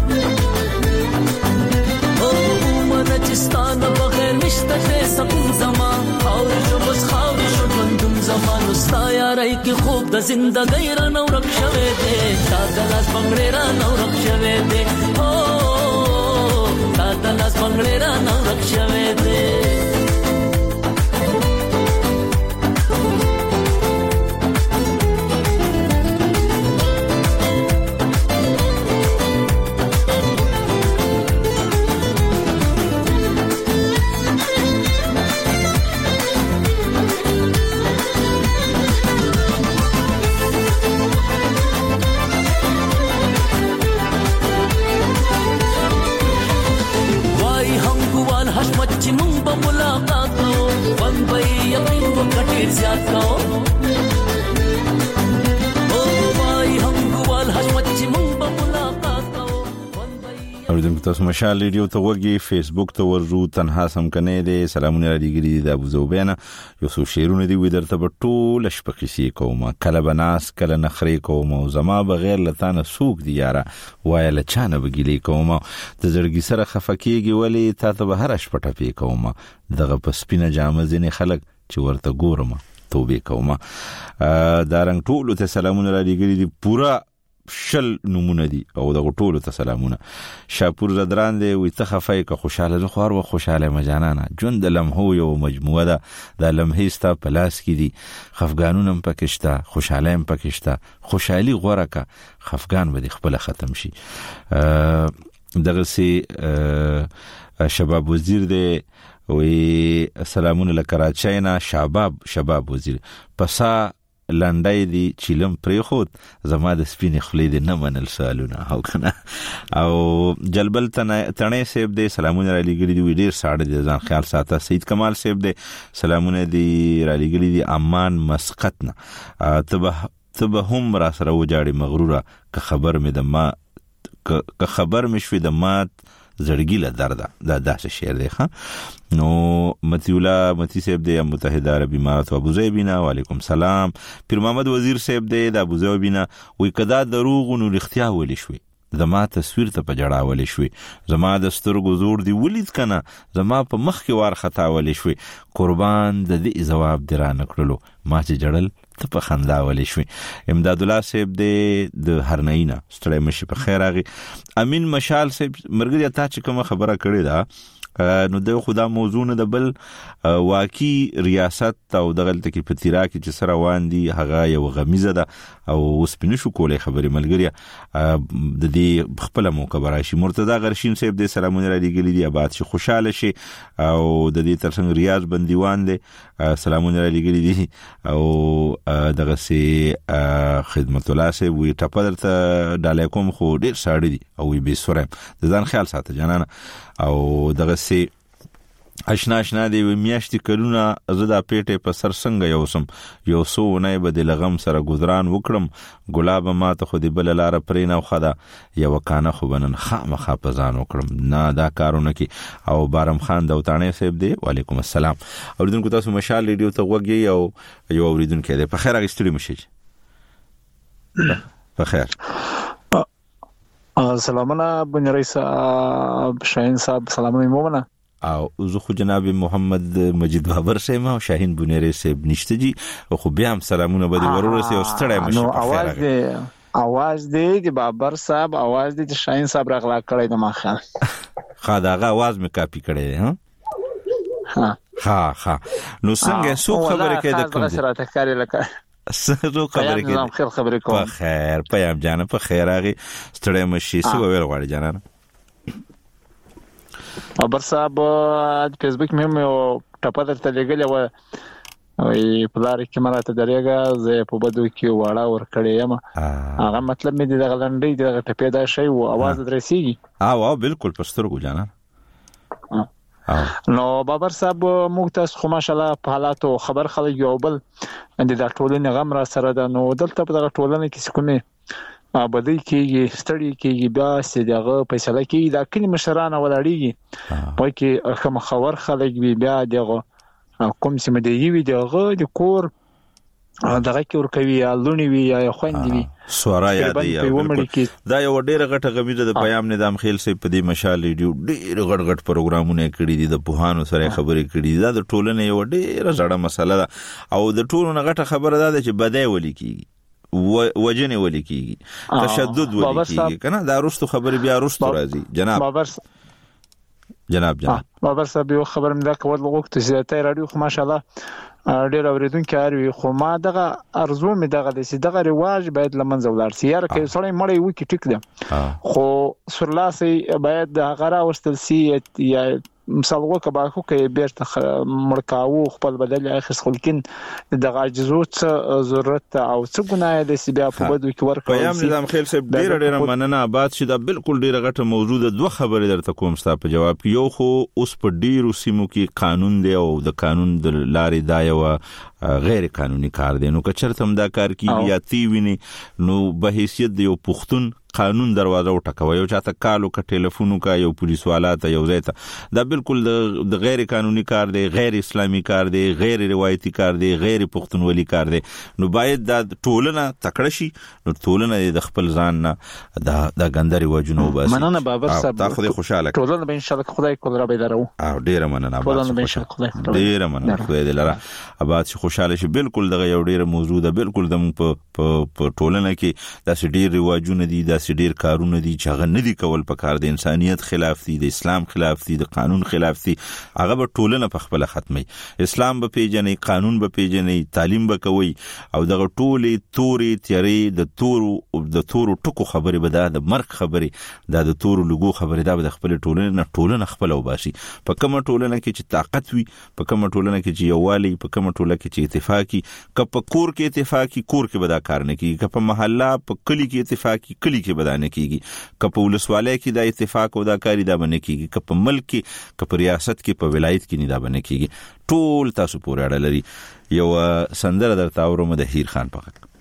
او عمر چستان بغیر نشته ته سکون زما خاور شو بس خاور شو تندون زما نستا یارای کی خوب د زندګی را نو رک شوه دې تا د لاس پنګړې را نو رک شوه دې او تا د لاس پنګړې را نو رک شوه دې تاسو مشال ریډیو ته وګورئ فیسبوک ته ورجو تنها سم کنه دي سلامونه لري د ابو زوبینا یو څو شیرونه دی وې درته په ټوله شپه کې کومه کله بناس کله نخري کومه او زما بغیر لتانه سوق دی یاره وای له چانه بګلی کومه د زړګي سره خفکیږي ولی تاسو به هر شپه ټپی کومه دغه په سپینه جامه ځنی خلک چې ورته ګورم توبه کومه دا رنګ ټوله ته سلامونه لري دی پورا شل نمونه دي او د ټولو ته سلامونه شاپور زدران دی وي ته خفای که خوشاله زه خور و خوشاله مجانانه جون د لمحو یو مجموعه ده د لمحې ستا پلاس کې دي خفګانونه پکشتا خوشاله هم پکشتا خوشحالي غوړه کا خفګان به خپل ختم شي دغه سي شباب وزیر دی وي سلامونه لکراچۍ نه شباب شباب وزیر پسا لنډای دی چیلم پری خود زما د سپینې خلې دی نه منل سوالونه او کنه او جلبل تنه سیب دی سلامونه علی ګری دی ډیر ساړه دی ځان خیال ساته سید کمال سیب دی سلامونه دی علی ګری دی امان مسقط نه تبه تبه هم را سره وجاړي مغروره که خبر مې د ما که خبر مې شوي د مات زړګی له درده دا داسې شعر دی ښه نو متیولا متی صاحب دی متحده عربی امارات ابو ظبینا وعلیکم سلام پیر محمد وزیر صاحب دی د ابو ظبینا وی کدا دروغ نو اختیار ولې شوي زما تصویر ته په جړا ولې شوي زما د سترګو زور دی ولید کنه زما په مخ کې وار خطا ولې شوي قربان د دې جواب درا نکړلو ما چې جړل ته په خندا ولې شوي امداد الله صاحب دی د هرنینا ستړی مشي په خیر راغی امین مشال صاحب مرګ ته چې کوم خبره کړې ده نو د خدا موضوع نه د بل واقعي ریاست او دغه تل کې په تیرا کې چې سره وان دي هغه یو غمیزه ده او اوس پینې شو کولې خبرې ملګری د دې خپل موکبره شي مرتضی غرشین صاحب د سلامونه علی ګلی دی آباد شي خوشاله شي او د دې ترڅنګ ریاض بندیوان دی سلامونه علی ګلی دی او دغه سي خدمت الله سي وي ټاپه درته ډالې کوم خو ډیر ساړي دي او وي به سره د ځان خیال ساته جنانه او دغه سي اشنا اشنا دی میاشتي کلونه زدا پیټه په سر څنګه یو سم یو سو نه بدل غم سره گزاران وکړم ګلاب ما ته خو دی بل لار پرې نه خدا یو کانه خو بنن خامخا پزان وکړم نه دا کارونه کی او بارم خان دوتانه صاحب دی وعلیکم السلام اوریدونکو تاسو مشال ریډیو ته وګورئ او یو اوریدونکو دی په خیر اغستړي مشي په خیر سلامونه بنیری صاحب شاهین صاحب سلامونه مومنه او زه خو جناب محمد مجید بابر سیمه او شاهین بنیری صاحب نشته جی خو بیا هم سلامونه بده ورورسي او ستړی مشه په خیر راغی आवाज دی د بابر صاحب आवाज دی د شاهین صاحب راغلا کړی د ما خیال خداغه आवाज مې کاپی کړی ها ها ها نو څنګه سو خبره کې د کوم سره تکاری لکه سره خبره کې نظام خیر خبره کوم په خیر پیام جان په خیر راغی ستړی مشي سو ویل غواړي جانانه بابر صاحب فیسبوک مې یو ټاپه درته لګلې و وی په لار کې مراته درېګه زه په بدو کې واړه ور کړې یم هغه مطلب مې د غلنډې د ټپې دا شی او आवाज درسیږي اه واو بالکل پسترګو جانا نو بابر صاحب موږ تاسو خو ماشالله په حالاتو خبر خلک یو بل د دا ټولنې غم را سره ده نو دلته په دغه ټولنې کې کومه بدای کېږي ستړي کېږي بیا چې دغه فیصله کېږي دا کله مشرانه ولاړیږي په کې کوم خبر خلک بیا دغه کوم چې مدې وی دغه د کور دغه کې ور کوي یا لونی وی یا خوندې وی سوارا یادې دا یو ډېر غټه غمیزه د پیام نظام خیل سي په دې مشال ریډیو ډېر غټ غټ پروګرامونه کړی دي د پوهانو سره خبرې کړي دي دا د ټولنې یو ډېر زړه مسله ده او د ټولنې غټه خبره ده چې بدای ولي کیږي وجنه ولي کیږي تشدد ولي کیږي کنه دا رستو خبر بیا رستو راځي جناب بابر جناب جناب بابر صاحب یو خبر مې دا کول غوښته چې ته رادیو خو ماشاءالله ډېر اوریدونکو اړوي خو ما دغه ارزو مې دغه د سي دغه رواج باید لمنځه ولاړ سي یاره کې سړی مړی وکی ټیک ده خو سرلاسي باید د غرا وستل سي یا مثالو کبا خو کې بیرته مرکاو خپل بدل اخس خلکین د عاجزو څه ضرورت او څه ګناه ده سی بیا په بدو کې ورکړي پیام نظام خیل صاحب ډیر ډیر مننه آباد شي دا بالکل ډیره غټه موضوع ده دوه خبرې درته کوم ستا په جواب کې یو خو اوس په ډیرو سیمو کې قانون دی او د قانون د لارې دا یو غیر قانوني کار دی نو که چرته هم دا کار کیږي یا تی ویني نو به حیثیت دی یو پښتون قانون دروازه وټکوي او چاته کالو کا ټلیفونو کا یو پولیس والا ته یو ځای دا بالکل د غیر قانوني کار دی غیر اسلامي کار دی غیر روایتي کار دی غیر پښتونولي کار دی نو باید دا ټولنه تکړه شي نو ټولنه د خپل ځان نه دا د ګندري وجنو بس مننه بابر صاحب دا خو خوشاله ټولنه به ان شاء الله خدای کول را بيدارو او ډیره مننه ټولنه به ان شاء الله ډیره مننه خدای دې لره آباد شي خوشاله شي بالکل دغه یو ډیره موضوع ده بالکل د په ټولنه کې دا ډیر رواجونه دي دا ډیر کارونه دي چې هغه نه دي کول په کار د انسانيت خلاف دي د اسلام خلاف دي د قانون خلاف دي هغه به ټولنه په خپل ختمي اسلام به پیژنې قانون به پیژنې تعلیم به کوي او دغه ټولې توري تیارې د تورو د تورو ټکو خبره به دا د مرګ خبره دا د تورو لګو خبره دا د خپل ټولنه نه ټولنه خپل وباسي په کومه ټولنه کې چې طاقت وي په کومه ټولنه کې چې یووالي په کومه ټولنه کې چې اتفاقی کپ کور کې اتفاقی کور کې به دا کار نه کیږي کپ محله په کلی کې اتفاقی کلی کې به دا نه کیږي کپ ولسواله کې دا اتفاق او دا کاری دا باندې کیږي کپ ملک کې کپ ریاست کې په ولایت کې نه دا باندې کیږي ټول تاسو پورې اړه لري یو سندره درته اورم د هیر خان په حق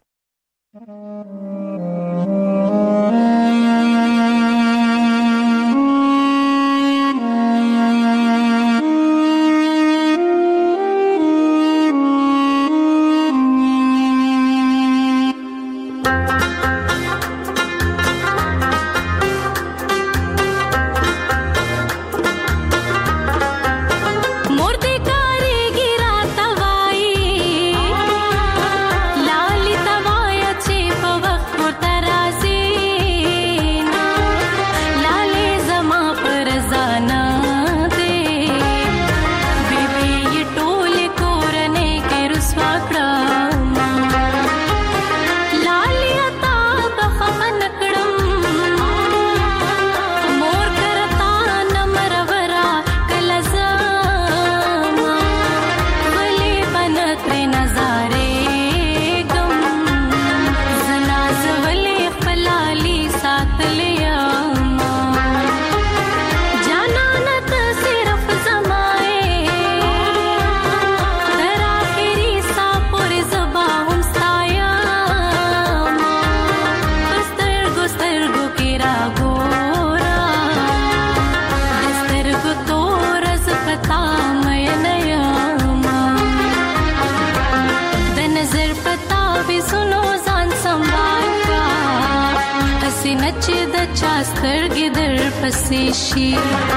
سترګې در پسې شي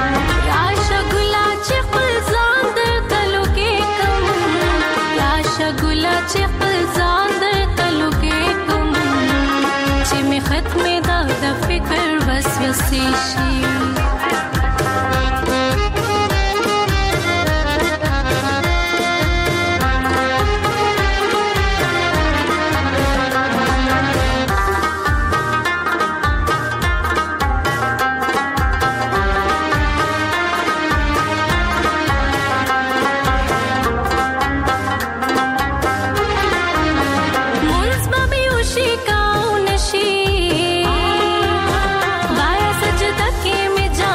راشه ګلا چې خپل ځان در تلو کې کم راشه ګلا چې خپل ځان در تلو کې کم چې می ختمې دا د فکر وسوسې شي गाया सजदा के में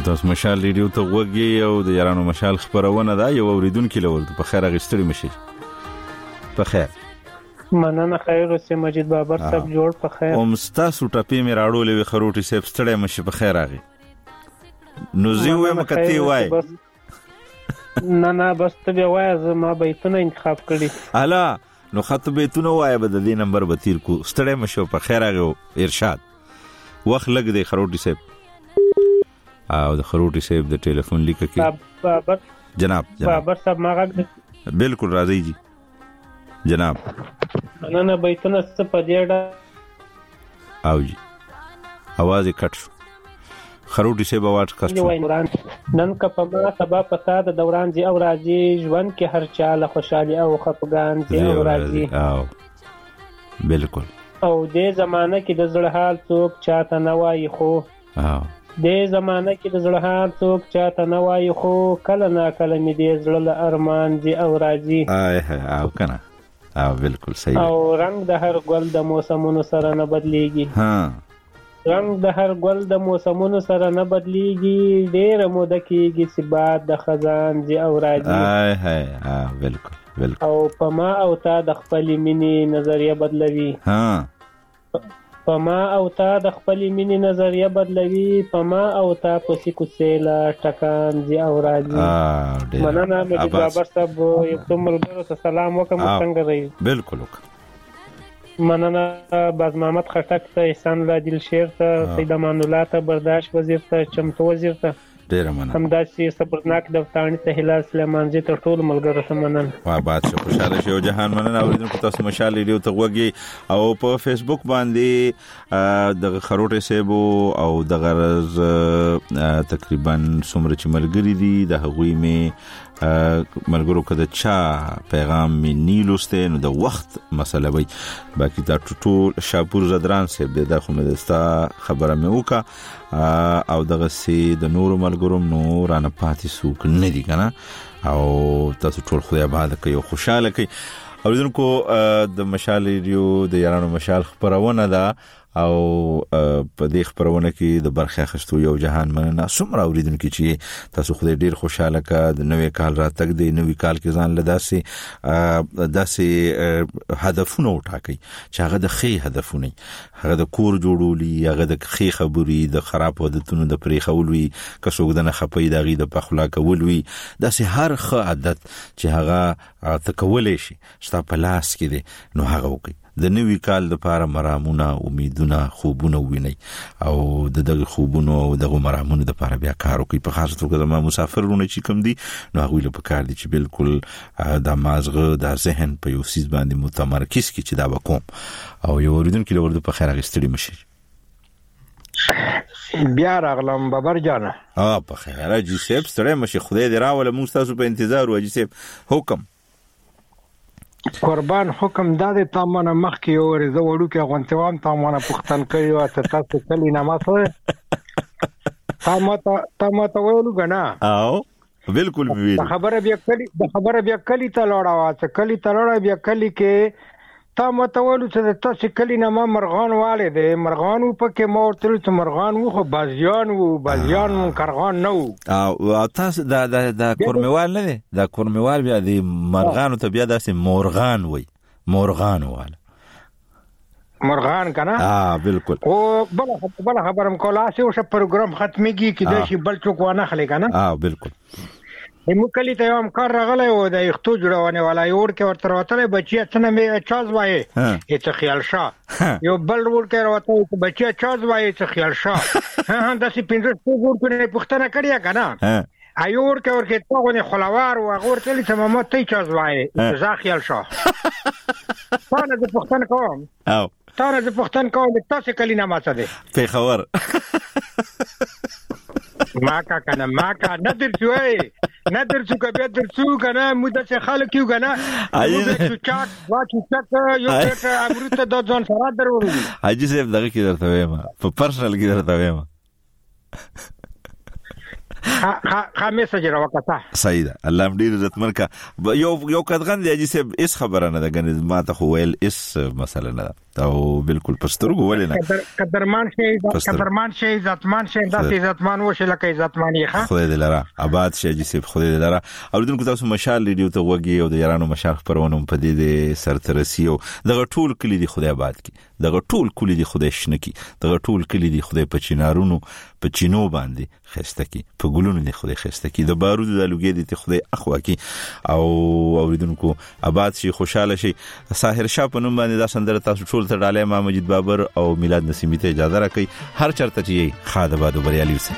تاسو مشال ریډیو ته وګورئ او د یارانو مشال خبرونه دا یو اوریدونکو لور په خیر غستړي مشي په خیر مننه خیر اوسه مجید بابر صاحب جوړ په خیر او مستاسو ټپی مې راړولې خروټي صاحب ستړي مشي په خیر راغی نو زه وایم کتی وای نه نه بس ته وای زما بیتونه انتخاب کړی الا نو خط بیتونه وای به د دې نمبر به تیر کو ستړي مشو په خیر راغی ارشاد وخت لګ دی خروټي صاحب او د خروټي صاحب د ټلیفون لیک کې بابر جناب جناب بابر صاحب ما غږ بالکل راځي جی جناب نه نه بیتونه څه پدېړه او جی आवाज کټ شو خروټي صاحب आवाज کټ شو نن کا په سبا پتا د دوران جی او راځي ژوند کې هر چاله خوشحالي او خفګان جی او راځي او بالکل او دې زمانہ کې د زړه حال څوک چاته نه وایي خو او دې زمانہ کې د زړه حال څوک چاته نه وایي خو کله نا کله مې دې زړه له ارمان دي او راځي آی او کنه او بالکل صحیح او رنگ د هر ګل د موسمونو سره نه بدليږي ها رنگ د هر ګل د موسمونو سره نه بدليږي ډېر موده کېږي چې باد د خزان دي او راځي آی هاي ها بالکل بالکل او پما او تا د خپل مینې نظریه بدلوي ها پما او تا د خپل مینې نظریه بدلوي پما او تا پسې کوڅېلا ټکان دي او راځي مننه مجید بابر صاحب یو کوم ملګرو ته سلام وکم څنګه دی بالکل مننه باز محمد خټک ته احسان الله دل شیر ته سید امان الله ته برداشت وزیر ته چمتو وزیر ته ډیر مننه همداسې صبرناک دفتانی ته هلال سلیمان زی ته ټول ملګرو ته مننه وا بادشاہ خوشاله شو جهان مننه اوریدونکو تاسو مشال ریډیو ته وګورئ او په فیسبوک باندې د خروټي سیبو او د غرض تقریبا څومره چې ملګری دي د هغوی می ملګرو کده چا پیغام می نیلوسته نو د وخت مسله وي باقي دا ټول شاپور زدران سیب د خو مدستا خبره مې وکا او دغه سي د نور ملګرو نو رانه پاتې سوک نه دي کنه او تاسو ټول خو آباد کوي او خوشاله کوي اوریدونکو د مشال ریډیو د یارانو مشال خبرونه ده او په دې خبرونه کې د برخه اخستو یو جهان مننه سمره اوریدونکو چې تاسو خو ډیر خوشاله کا د نوې کال راتګ دی نوې کال کې ځان لداسي داسي هدفونه وټاکي چې هغه د خې هدفونه هغه د کور جوړولي هغه د خې خبري د خراب عادتونو د پرې خولوي کڅوګ د نه خپې دغې د پخلا کولوي داسي هر ښه عادت چې هغه تکولې شي ستا په لاس کې دی نو هغه وکي د نوې کال د لپاره مرامونه امیدونه خوبونه ویني او د دغه خوبونو او دغه مرامونو د لپاره بیا کار کوي په خاصه توګه د مسافرونو چې کوم دي نو هغه له پکار دي چې بالکل د مازغه د ذهن په یو سیس باندې متمرکز کی چې دا وکوم او یو اوریدونکو له ورته په خیر غستړي مشي بیا راغلم بابر جان اه په خیر جی سیب ستړي مشي خدای دې راول موږ تاسو په انتظار و جی سیب حکم قربان حکم دادې تامنه مخ کې یو ورزه وړو کې غونتوام تامنه پختن کوي او تاسو کلی نماسه تامته تامته ویلو غنا او بالکل ویل خبره بیا کلی د خبره بیا کلی ته لوړاوه کلی ته لوړا بیا کلی کې تامته ویلو چې تاسو کلی نما مرغان والے دي مرغان په کې مور تل ته مرغان وو خو بازیان وو بازیان کرغان نو او تاسو دا د کورموال نه دي دا کورموال بیا دي مرغان ته بیا داسې مورغان وي مورغان واله مرغان کنه اه بالکل او بل بل خبرم کولا چې او پروګرام ختميږي کې د شي بل څوک ونه خلې کنه اه بالکل همو کلی ته هم کار راغلی و د یختو جوړونه ولا یو ور کې ورته وتلې بچي څنګه مې چاز وایي هیڅ خیال شاه یو بل ور کې راوته بچي چاز وایي څه خیال شاه ها د سي پینځه ور کې پښتنه کړیا کنه ایو ور کې ور کې تاغونه خلوار او غور تل ته ماما ته چاز وایي څه خیال شاه څنګه د پښتنه کوم او تاره د پښتن کوم تاسو کلی نه ماته دي په خبر ماکا کنه ماکا ندر شوی ندر څو کبه در څو کنه موږ څه خلک یو کنه موږ څه چاک واچو چاک یو څه امرته د ځان سره درو حاجی صاحب دغه کې درته وایم په پرسنل کې درته وایم ها میسج راوکتا صحیح ده الله ډیر عزتمن کا یو یو کدغن دی چې اس خبره نه ده غنې ما ته خو ویل اس مسله نه او بالکل پسترګو ولې نه قدرمان شي قدرمان شي عزتمان شي د عزتمان وشه لکه عزتمانی ښه خدای دې لرا آباد شي چې خدای دې لرا او دونکو تاسو مشال ریډیو ته وګي او د یارانو مشال خبرونه په دې سرترسي او دغه ټول کلی دی خدای آباد کی دغه ټول کلی دی خدای شنه کی دغه ټول کلی دی خدای په چینارونو په چینو باندې خسته کی په ګلونو دی خدای خسته کی د بارود د لوګي دی خدای اخوا کی او اوریدونکو آباد شي خوشاله شي ساحر شاه په نوم باندې دا سندره تاسو ټول ته ډاله ما مجید بابر او میلاد نسیمی ته اجازه راکړي هر چرته چې خاده بادو بریالي وسه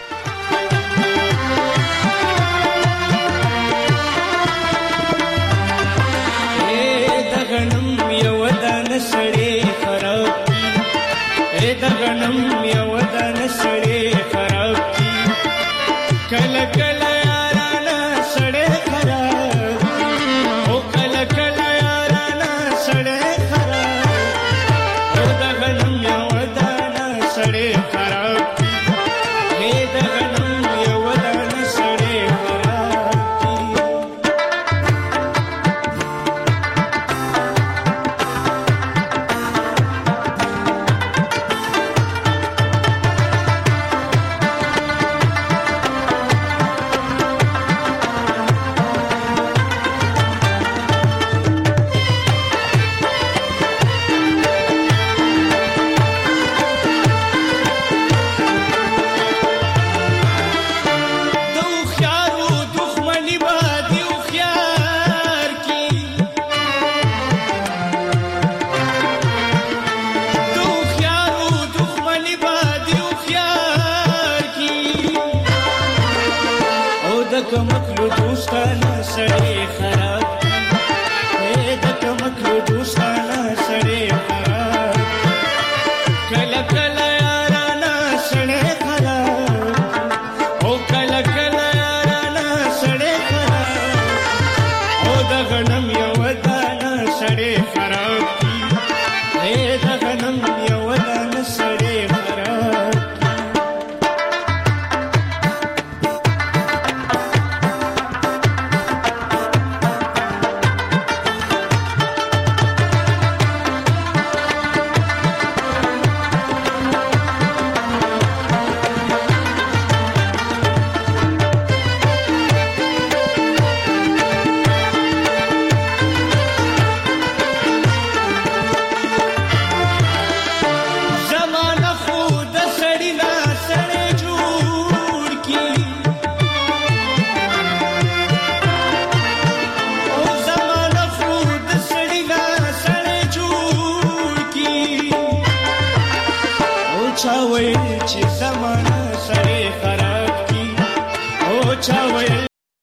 کمکلو دوستانه سړی خراب دی د کمکلو دوستانه